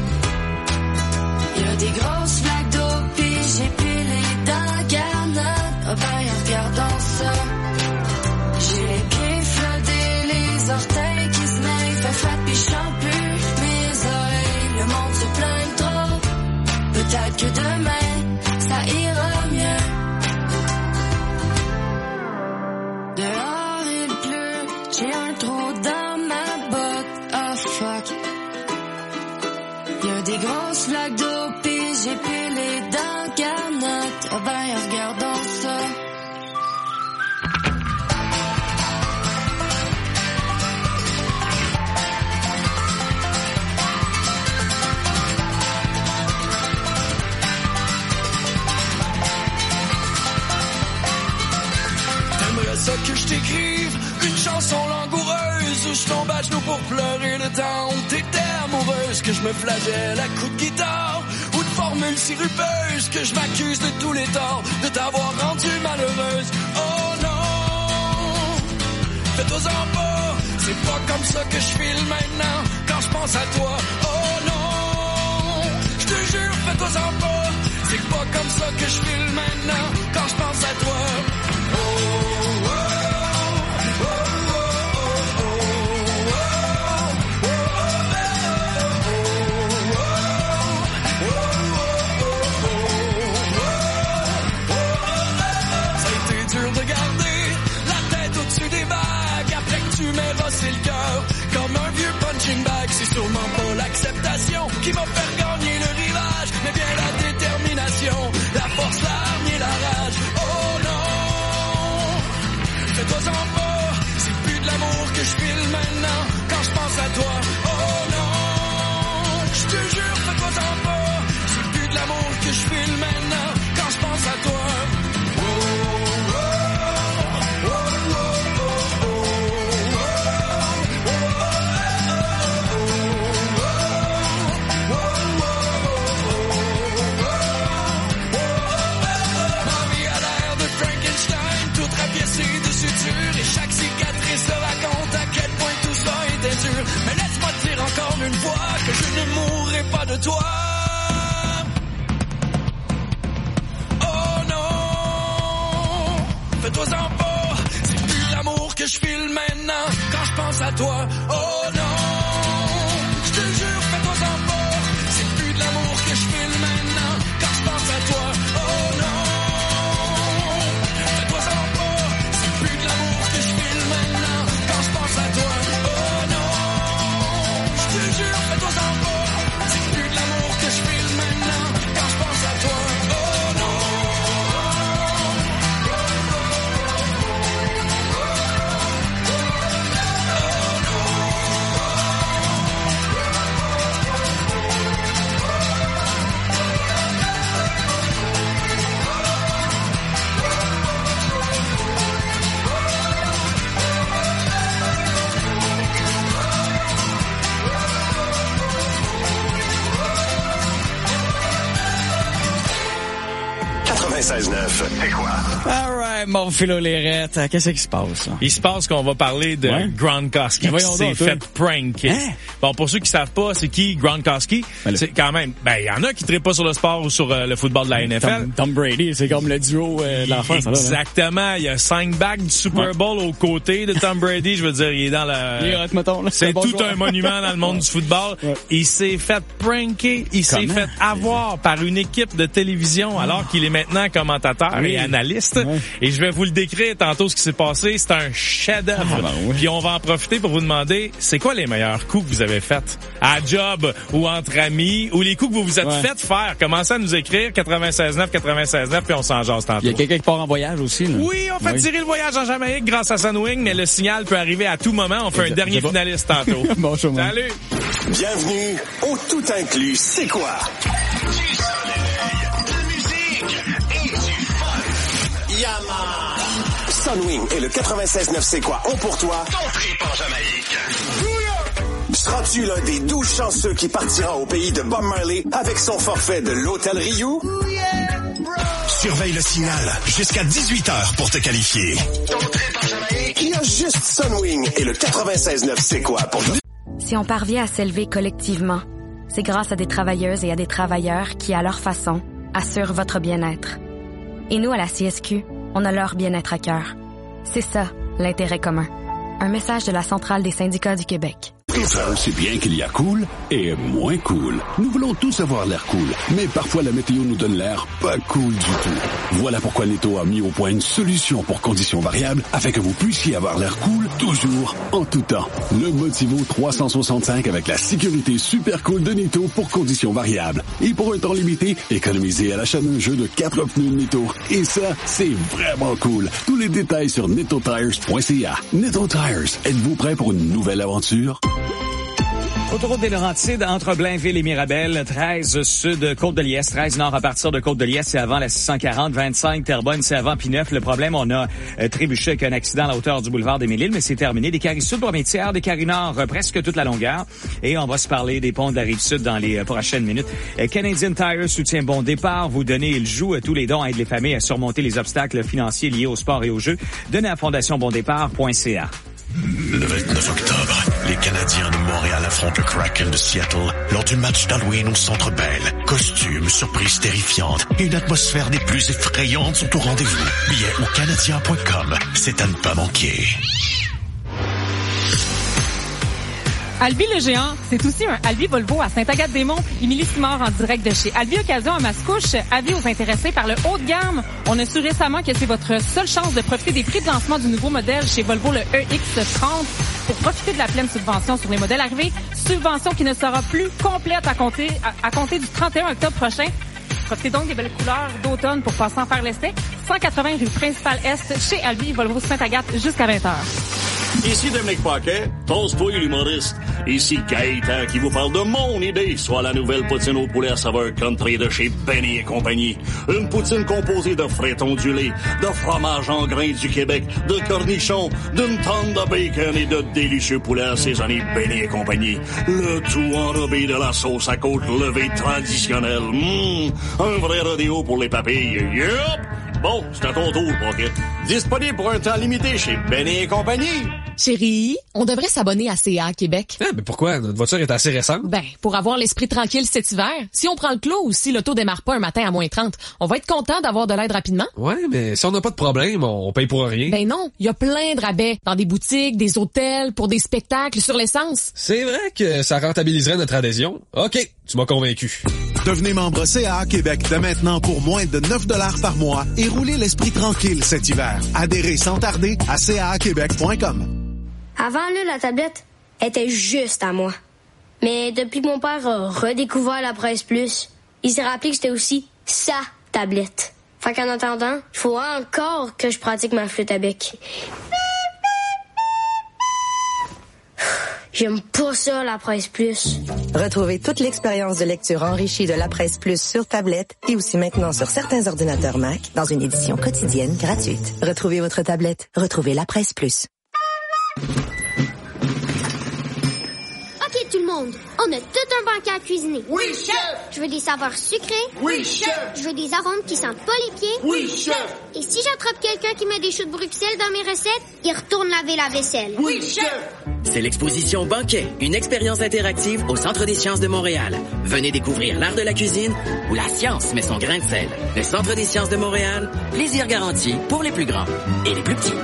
Y'a des grosses flaques d'eau, pis j'ai pilé dans garnotte. Oh ben regardons ça. J'ai les pieds flottés, les orteils qui se naillent. Fait flat pis j'chante plus mes oreilles. Le monde se plaint trop. Peut-être que demain, ça ira mieux. Dehors il pleut, j'ai un trou dans ma botte. Oh fuck. Y'a des grosses flaques d'eau, pis j'ai pilé dans garnotte. Oh ben regardons ça. T'aimerais ça que je t'écrive une chanson langoureuse où je tombe à genoux pour pleurer le temps où t'étais amoureuse, que je me flagelle à coups de guitare ou de formules sirupeuses, que je m'accuse de tous les torts de t'avoir rendue malheureuse. Oh non, fais-toi-en pas, c'est pas comme ça que je file maintenant quand je pense à toi. Oh non, je te jure, fais-toi-en pas, c'est pas comme ça que je file maintenant quand je pense à toi. Oh, oh, oh, oh, oh, ça a été dur de garder la tête au-dessus des vagues après que tu m'aies rossé le cœur comme un vieux punching bag. C'est sûrement pas l'acceptation qui m'a fait gagner le rivage, mais bien la détermination, la force, l'arme et la rage. Oh non, fais-toi-en pas, c'est plus de l'amour que je file maintenant quand je pense à toi. Oh non, je te jure, fais-toi-en pas, c'est plus de l'amour que je file maintenant quand je pense à toi. Oh, oh, oh, oh, oh, ma vie a l'air de Frankenstein, toute rapiécée de suture, et chaque cicatrice te raconte à quel point tout ça était dur. Mais laisse-moi te dire encore une fois que je ne mourrai pas de toi. Oh non, fais-toi-en pas, c'est plus l'amour que je file maintenant quand je pense à toi. Oh non, je te jure, fais-toi-en pas, quatre-vingt-seize neuf, c'est quoi? All right, mon Philo Lérette, qu'est-ce qui se passe? Là? Il se passe qu'on va parler de ouais. Gronkowski qui s'est fait pranker. Hein? Bon, pour ceux qui savent pas, c'est qui Gronkowski? Ben, c'est quand même, ben, il y en a qui ne trippent pas sur le sport ou sur euh, le football de la N F L. Tom, Tom Brady, c'est comme le duo euh, de l'enfance. Exactement. Là, il y a cinq bagues du Super Bowl ouais. aux côtés de Tom Brady. Je veux dire, il est dans la... Il est hot, mettons, là. C'est, c'est bon tout joueur. un monument dans le monde du football. Ouais. Il s'est fait pranker. Il Comment? s'est fait avoir par une équipe de télévision alors qu'il est maintenant commentateur oui. et analyste. Ouais. Et je vais vous le décrire tantôt ce qui s'est passé. C'est un chef-d'œuvre. Ah, ben oui. Puis on va en profiter pour vous demander, c'est quoi les meilleurs coups que vous avez faits? À job ou entre amis ou les coups que vous vous êtes ouais. fait faire? Commencez à nous écrire quatre-vingt-seize neuf, quatre-vingt-seize neuf puis on s'en jase tantôt. Il y a quelqu'un qui part en voyage aussi. Là. Oui, on fait oui. tirer le voyage en Jamaïque grâce à Sunwing, mais le signal peut arriver à tout moment. On fait un dernier finaliste tantôt. Bon show, man. Salut! Bienvenue au Tout Inclus. C'est quoi? Du soleil, de musique et du fun. Yaman! Sunwing et le quatre-vingt-seize neuf C'est quoi ont pour toi ton trip en Jamaïque. Seras-tu l'un des douze chanceux qui partira au pays de Bob Marley avec son forfait de l'Hôtel Rio? Surveille le signal jusqu'à dix-huit heures pour te qualifier. Ton trip en Jamaïque. Il y a juste Sunwing et le quatre-vingt-seize neuf C'est quoi pour nous? Si on parvient à s'élever collectivement, c'est grâce à des travailleuses et à des travailleurs qui, à leur façon, assurent votre bien-être. Et nous, à la C S Q, on a leur bien-être à cœur. C'est ça, l'intérêt commun. Un message de la Centrale des syndicats du Québec. On sait bien qu'il y a cool et moins cool. Nous voulons tous avoir l'air cool, mais parfois la météo nous donne l'air pas cool du tout. Voilà pourquoi Netto a mis au point une solution pour conditions variables afin que vous puissiez avoir l'air cool toujours, en tout temps. Le Motivo trois cent soixante-cinq avec la sécurité super cool de Netto pour conditions variables. Et pour un temps limité, économisez à l'achat d'un jeu de quatre pneus Netto. Et ça, c'est vraiment cool. Tous les détails sur netto tires point c a. Netto Tires, êtes-vous prêt pour une nouvelle aventure? Autoroute des Laurentides, entre Blainville et Mirabel, treize sud, Côte-de-Liesse, treize nord à partir de Côte-de-Liesse, c'est avant la six cent quarante, vingt-cinq, Terrebonne, c'est avant P neuf. Le problème, on a euh, trébuché avec un accident à la hauteur du boulevard des Mille-Îles, mais c'est terminé. Des carrés sud, premier tiers, des carrés nord, euh, presque toute la longueur. Et on va se parler des ponts de la Rive-Sud dans les euh, prochaines minutes. Euh, Canadian Tire soutient Bon Départ. Vous donnez, il joue, euh, tous les dons aident les familles à surmonter les obstacles financiers liés au sport et aux jeux. Donnez à fondation bon départ point c a. Le vingt-neuf octobre, les Canadiens de Montréal affrontent le Kraken de Seattle lors du match d'Halloween au Centre Bell. Costumes, surprises terrifiantes et une atmosphère des plus effrayantes sont au rendez-vous. Billets au canadien point com. C'est à ne pas manquer. Albi le géant, c'est aussi un Albi Volvo à Sainte-Agathe-des-Monts. Émilie Simard en direct de chez Albi Occasion à Mascouche. Avis aux intéressés par le haut de gamme. On a su récemment que c'est votre seule chance de profiter des prix de lancement du nouveau modèle chez Volvo, le E X trente. Pour profiter de la pleine subvention sur les modèles arrivés, subvention qui ne sera plus complète à compter, à, à compter du trente et un octobre prochain. Profitez donc des belles couleurs d'automne pour passer en faire l'essai. cent quatre-vingts rue Principale Est, chez Albi Volvo Sainte-Agathe, jusqu'à vingt heures. Ici Dominique Paquet, pose-toi l'humoriste. Ici Gaëtan qui vous parle de mon idée, soit la nouvelle poutine au poulet à saveur country de chez Benny et compagnie. Une poutine composée de frais ondulés, de fromage en grains du Québec, de cornichons, d'une tonne de bacon et de délicieux poulets assaisonnés Benny et compagnie. Le tout enrobé de la sauce à côte levée traditionnelle. Mmh, un vrai rodéo pour les papilles. Yup! Bon, c'est à ton tour, Pocket. Disponible pour un temps limité chez Benny et compagnie. Chérie, on devrait s'abonner à C A Québec. Ah, mais pourquoi? Notre voiture est assez récente. Ben, pour avoir l'esprit tranquille cet hiver. Si on prend le clos ou si l'auto démarre pas un matin à moins trente, on va être content d'avoir de l'aide rapidement. Ouais, mais si on n'a pas de problème, on paye pour rien. Ben non, il y a plein de rabais dans des boutiques, des hôtels, pour des spectacles, sur l'essence. C'est vrai que ça rentabiliserait notre adhésion. OK, tu m'as convaincu. Devenez membre C A A Québec dès maintenant pour moins de neuf dollars par mois et roulez l'esprit tranquille cet hiver. Adhérez sans tarder à c a a québec point com. Avant, là, la tablette était juste à moi. Mais depuis que mon père a redécouvert la Presse Plus, il s'est rappelé que c'était aussi sa tablette. Fait qu'en attendant, il faut encore que je pratique ma flûte à bec. J'aime pas ça, la Presse Plus. Retrouvez toute l'expérience de lecture enrichie de la Presse Plus sur tablette et aussi maintenant sur certains ordinateurs Mac dans une édition quotidienne gratuite. Retrouvez votre tablette. Retrouvez la Presse Plus. OK, tout le monde, On a tout un banquet à cuisiner. Oui, chef! Je veux des saveurs sucrées. Oui, chef! Je veux des arômes qui sentent pas les pieds. Oui, chef! Et si j'attrape quelqu'un qui met des choux de Bruxelles dans mes recettes, il retourne laver la vaisselle. Oui, chef! C'est l'exposition Banquet, une expérience interactive au Centre des sciences de Montréal. Venez découvrir l'art de la cuisine où la science met son grain de sel. Le Centre des sciences de Montréal, plaisir garanti pour les plus grands et les plus petits.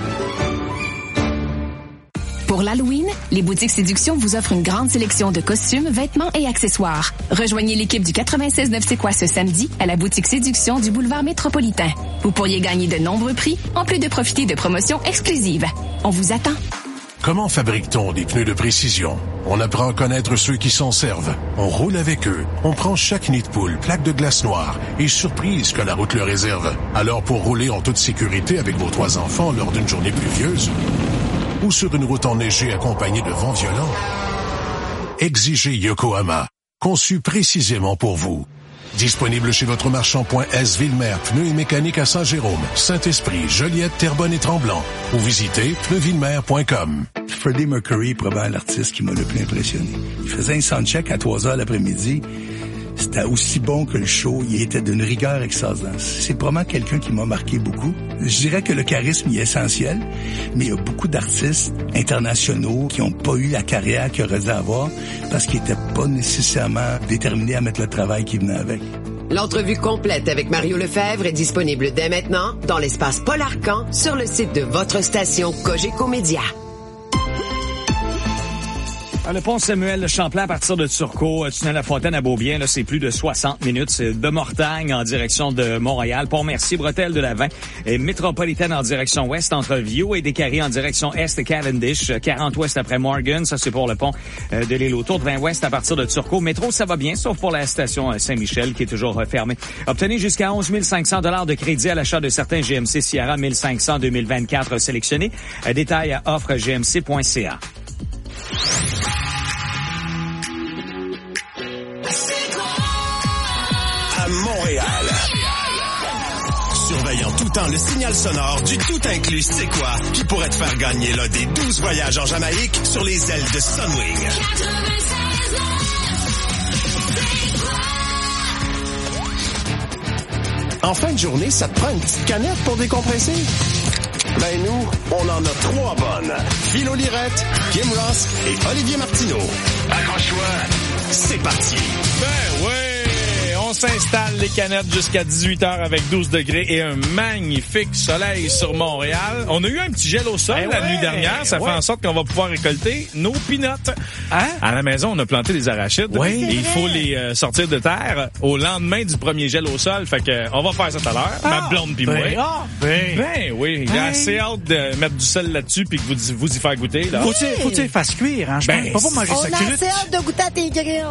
Pour l'Halloween, les boutiques Séduction vous offrent une grande sélection de costumes, vêtements et accessoires. Rejoignez l'équipe du quatre-vingt-seize neuf C'est quoi ce samedi à la boutique Séduction du boulevard Métropolitain. Vous pourriez gagner de nombreux prix, en plus de profiter de promotions exclusives. On vous attend. Comment fabrique-t-on des pneus de précision? On apprend à connaître ceux qui s'en servent. On roule avec eux. On prend chaque nid de poule, plaque de glace noire et surprise que la route le réserve. Alors pour rouler en toute sécurité avec vos trois enfants lors d'une journée pluvieuse ou sur une route enneigée accompagnée de vents violents, exigez Yokohama, conçu précisément pour vous. Disponible chez votre marchand point S Ville-Mer, pneus et mécanique à Saint-Jérôme, Saint-Esprit, Joliette, Terrebonne et Tremblant. Ou visitez pneus villemer point com. Freddie Mercury est probablement l'artiste qui m'a le plus impressionné. Il faisait un soundcheck à trois heures l'après-midi. C'était aussi bon que le show. Il était d'une rigueur extraordinaire. C'est probablement quelqu'un qui m'a marqué beaucoup. Je dirais que le charisme y est essentiel, mais il y a beaucoup d'artistes internationaux qui n'ont pas eu la carrière qu'ils auraient dû avoir parce qu'ils n'étaient pas nécessairement déterminés à mettre le travail qui venait avec. L'entrevue complète avec Mario Lefebvre est disponible dès maintenant dans l'espace Paul Arcan sur le site de votre station Cogeco Média. Le pont Samuel Champlain à partir de Turcot, tunnel La Fontaine à Beaubien, là, c'est plus de soixante minutes. C'est de Mortagne en direction de Montréal, Pont-Mercier, Bretelle de Lavin, et Métropolitaine en direction ouest entre Viau et Descaries en direction est et Cavendish, quarante ouest après Morgan, ça c'est pour le pont de l'île autour de vingt ouest à partir de Turcot. Métro, ça va bien, sauf pour la station Saint-Michel qui est toujours fermée. Obtenez jusqu'à onze mille cinq cents dollars de crédit à l'achat de certains G M C Sierra mille cinq cents deux mille vingt-quatre sélectionnés. Détail à offre g m c point c a. À Montréal. Surveille en tout temps le signal sonore du tout inclus C'est quoi qui pourrait te faire gagner l'un des douze voyages en Jamaïque sur les ailes de Sunwing. En fin de journée, ça te prend une petite canette pour décompresser? Ben nous, on en a trois bonnes. Philo Lirette, Kim Ross et Olivier Martineau. Accroche-toi, c'est parti. Ben oui! On s'installe les canettes jusqu'à dix-huit heures avec douze degrés et un magnifique soleil sur Montréal. On a eu un petit gel au sol ben la ouais, nuit dernière. Ça ouais. fait en sorte qu'on va pouvoir récolter nos peanuts. Hein? À la maison, on a planté des arachides. Oui, et il faut les euh, sortir de terre au lendemain du premier gel au sol. Fait que on va faire ça tout à l'heure. Ah, Ma blonde pis ben, moi. Ah, ben. ben oui, j'ai Hein? assez hâte de mettre du sel là-dessus puis que vous, vous y faire goûter. Là. Faut-tu, faut-tu les faire cuire, hein? Je Ben, pense pas pour manger On ça a cru. assez hâte de goûter à tes grilles.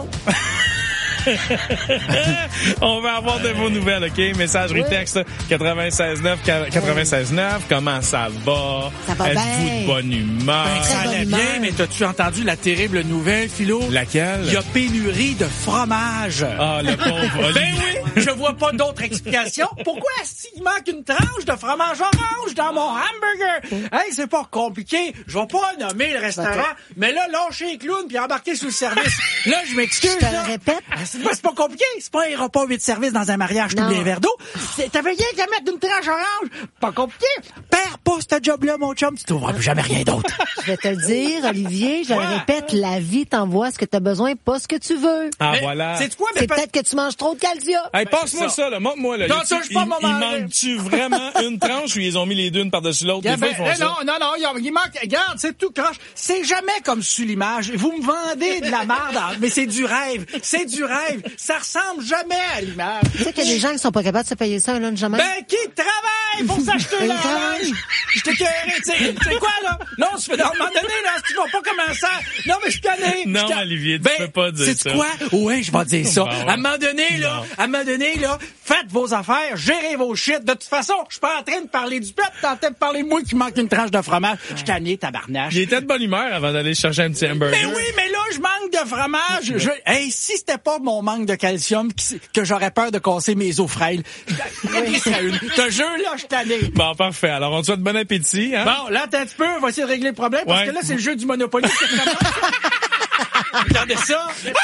On va avoir de vos nouvelles, OK? Messagerie Oui. texte quatre-vingt-seize neuf quatre-vingt-seize neuf. Comment ça va? Ça va Êtes-vous bien. de bonne humeur? Ben, Ça Très allait bonne bien, humeur. mais t'as-tu entendu la terrible nouvelle, Philo? Laquelle? Il y a pénurie de fromage. Ah, le pauvre Olivier. Ben oui, je vois pas d'autre explication. Pourquoi est-ce qu'il manque une tranche de fromage orange dans mon hamburger? Hey, c'est pas compliqué. Je vais pas nommer le restaurant, mais là, lâcher les clowns puis embarquer sous le service. Là, je m'excuse. Je te là. le répète. Ah, C'est pas, c'est pas compliqué. C'est pas un repas huit services dans un mariage Non. tous les verres d'eau. C'est- T'avais rien qu'à mettre une tranche orange. Pas compliqué. Perds pas ce job-là, mon chum. Tu trouveras plus jamais rien d'autre. Je vais te le dire, Olivier, je Ouais. le répète, la vie t'envoie ce que t'as besoin, pas ce que tu veux. Ah, Mais, voilà. C'est quoi, mais C'est pas- peut-être que tu manges trop de calcium. Hey, passe-moi ça, là. Montre-moi, là. T'en Y a-tu- touches pas, il, mon il mari. manque-tu vraiment une tranche ou ils ont mis les deux une par-dessus l'autre? Des Ah fois, ben, ils font eh ça. non, non, non, il, y a- il manque, regarde, c'est tout croche. C'est jamais comme sur l'image. Vous me vendez de la merde, hein, mais c'est du rêve. C'est du rêve. Ça ressemble jamais à l'image. Tu sais qu'il y a des gens qui sont pas capables de se payer ça un lunch jamais. Ben, qui travaille pour s'acheter Il la travaille. linge? Je t'ai carré, tu sais, tu sais quoi, là? Non, tu fais, à un moment donné, là, tu vas pas commencer à... Non, mais je suis tanné. Non, Je suis tanné. Olivier, tu Ben, peux pas dire sais-tu ça. quoi? Ouais, je vais dire ça. Ben ouais. À un moment donné, là, Non. à un moment donné, là, faites vos affaires, gérez vos shit. De toute façon, je suis pas en train de parler du peuple, t'es en train de parler de moi qui manque une tranche de fromage. Je suis tanné, tabarnache. Il était de bonne humeur avant d'aller chercher un petit hamburger. Mais oui, mais là, je manque de fromage. Je, hey, si c'était pas mon manque de calcium qui- que j'aurais peur de casser mes os frêles, je serais une. Te jure, là, je suis tanné. Bon, parfait. Alors, on te souhaite bon appétit, hein? Bon, là, attends un petit peu, on va essayer de régler le problème, parce Ouais. que là, c'est le jeu du Monopoly qui recommence. Regardez ça.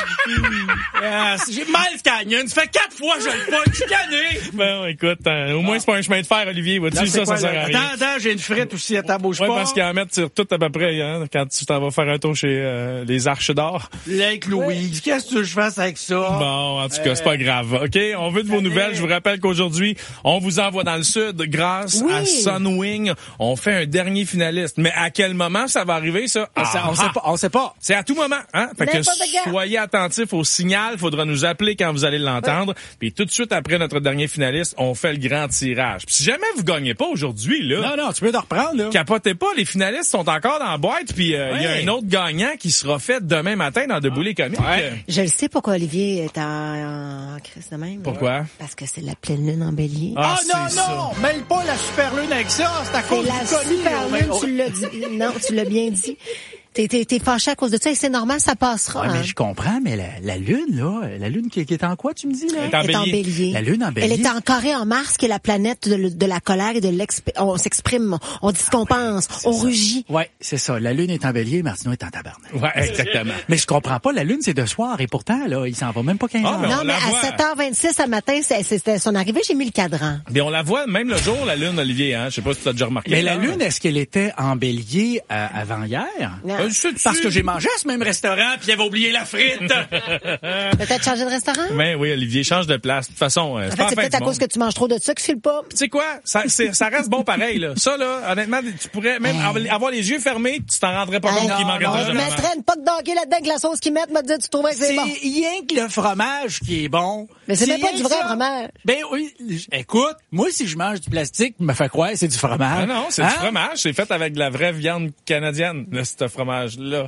Ah, j'ai Miles Canyon, ça fait quatre fois que je le pas chicané. Bon, écoute, euh, au moins, c'est pas un chemin de fer, Olivier. Vois-tu, Là, ça, quoi, ça sert à là? rien. Attends, attends, j'ai une frite aussi à ta bouche Ouais, pas. parce qu'ils en mettent sur tout à peu près, hein, quand tu t'en vas faire un tour chez euh, les Arches d'Or. Lake Louise, qu'est-ce que tu veux que je fasse avec ça? Bon, en tout cas, c'est pas grave. OK, on veut de vos nouvelles. Je vous rappelle qu'aujourd'hui, on vous envoie dans le sud grâce Oui. à Sunwing. On fait un dernier finaliste. Mais à quel moment ça va arriver, ça? Ah, ça, on sait pas, on sait pas. C'est à tout moment, hein? Fait que N'importe quand. soyez attentifs au signal. Faudra nous appeler quand vous allez l'entendre. Puis tout de suite après notre dernier finaliste, on fait le grand tirage. Puis si jamais vous gagnez pas aujourd'hui, là. Non, non, tu peux te reprendre, là. Capotez pas, les finalistes sont encore dans la boîte. Puis il euh, y a Ouais. un autre gagnant qui sera fait demain matin dans Debout les comiques. Ouais. Je le sais pourquoi Olivier est en, en crise de même. Pourquoi? Parce que c'est la pleine lune en bélier. Ah, Ah, non, c'est non, mêle pas la super lune avec ça, c'est à C'est cause la du colis. super là. lune, Oh. tu l'as dit. Non, tu l'as bien dit. T'es, t'es, t'es fâché à cause de ça et c'est normal, ça passera. Ouais, hein. mais je comprends, mais la, la lune, là, la lune qui, qui est en quoi, tu me dis, là? Elle est en Elle est en bélier. bélier. La lune en bélier. Elle est en carré en Mars, qui est la planète de, de la colère et de l'exp... On s'exprime, on dit ce qu'on pense, on rugit. Ouais, c'est ça. La lune est en bélier, Martineau est en tabarnak. Ouais, exactement. Mais je comprends pas, la lune, c'est de soir, et pourtant, là, il s'en va même pas quinze Ah, heures. mais on Non, mais la voit. à sept heures vingt-six ce matin, c'est- c'était son arrivée, j'ai mis le cadran. Mais on la voit même le jour, la lune, Olivier. Hein? Je sais pas si tu as déjà remarqué. Mais la hein? lune, est-ce qu'elle était en bélier euh, avant hier? Non. Euh, sais-tu? Parce que j'ai mangé à ce même restaurant, puis il avait oublié la frite. Peut-être changer de restaurant? Ben oui, Olivier, change de place. De toute façon, euh, En c'est fait, pas c'est la fin peut-être à du cause monde. que tu manges trop de sucre, file pas. Tu sais quoi? Ça, c'est- ça reste bon pareil, là. Ça, là, honnêtement, tu pourrais même avoir les yeux fermés, tu t'en rendrais pas compte Hey, qu'il manquait on de je mettrais une poque d'hockey là-dedans avec la sauce qu'ils mettent, me dire, tu trouvais que c'est C'est bon. rien que le fromage qui est bon. Mais c'est même pas rien du que vrai ça. fromage. Ben oui, j- écoute, moi, si je mange du plastique, me fait croire que c'est du fromage. Ah non, c'est Hein? du fromage. C'est fait avec de la vraie viande canadienne, là, ce fromage-là.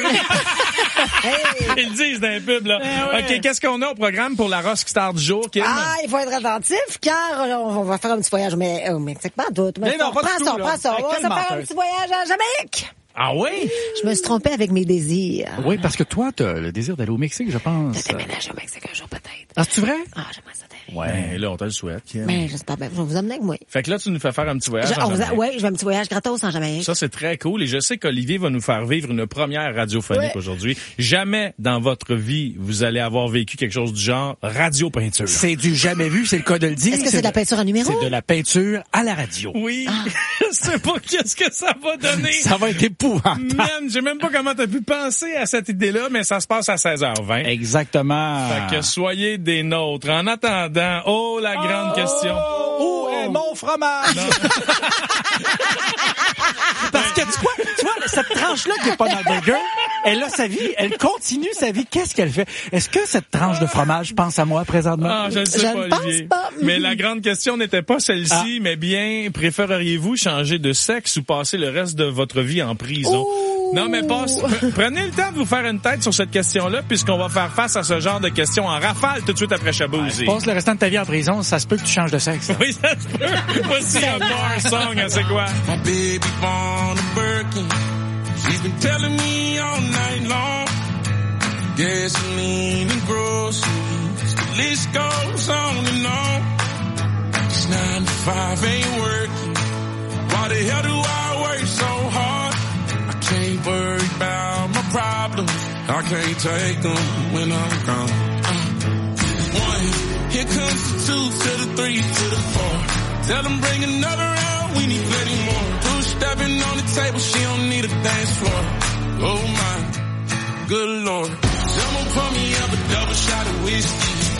Ils le disent dans les pubs, là. Ben ouais. OK, qu'est-ce qu'on a au programme pour la Rockstar du jour, Kim? Ah, il faut être attentif, car euh, on va faire un petit voyage, mais au Mexique, pas tout. Mais non, pas prends du ça, tout, là. prends ça. Hey, On va quelle se faire un menteuse. petit voyage à Jamaïque. Ah oui? Je me suis trompée avec mes désirs. Oui, parce que toi, t'as le désir d'aller au Mexique, je pense. Je déménage au Mexique un jour, peut-être. Ah, c'est vrai? Ah, j'aimerais ça terrible. Ouais, là, on te le souhaite, Kim. Mais j'espère bien. Je vais vous emmener avec moi. Fait que là, tu nous fais faire un petit voyage. Je- en on vous a- Jamaïque. ouais, je vais un petit voyage gratos en Jamaïque. Ça, c'est très cool. Et je sais qu'Olivier va nous faire vivre une première radiophonique Ouais. aujourd'hui. Jamais dans votre vie, vous allez avoir vécu quelque chose du genre radio-peinture. C'est du jamais vu, c'est le cas de le dire. Est-ce que c'est de la peinture à numéro? C'est de la peinture à la radio. Oui. Je sais pas qu'est-ce que ça va donner. Ça va être épouvantable. Man, je sais même pas comment t'as pu penser à cette idée-là, mais ça se passe à seize heures vingt. Exactement. Fait que soyez des nôtres. En attendant, oh, la grande question. Où est mon fromage? Parce que tu vois, tu vois, cette tranche-là qui est pas dans le burger, elle a sa vie, elle continue sa vie. Qu'est-ce qu'elle fait? Est-ce que cette tranche de fromage pense à moi présentement? Ah, je ne sais Je pas, ne pense Olivier. pas. Mais la grande question n'était pas celle-ci, Ah. mais bien, préféreriez-vous changer de sexe ou passer le reste de votre vie en prison? Non, mais passe, pre- prenez le temps de vous faire une tête sur cette question-là, puisqu'on va faire face à ce genre de questions en rafale tout de suite après Chabouzi. Passe le restant de ta vie en prison, ça se peut que tu changes de sexe. Oui, ça se peut. Voici un bar song, hein, c'est quoi? My baby born a Birkin. She's been telling me all night long. Gasoline and groceries. The list goes on and on. This nine to five ain't working. Why the hell do I work so hard? I can't worry about my problems. I can't take them when I'm gone. Uh, one, here comes the two to the three to the four. Tell them bring another round, we need plenty more. Two stepping on the table, she don't need a dance floor. Oh my, good lord. Someone pour me up a double shot of whiskey.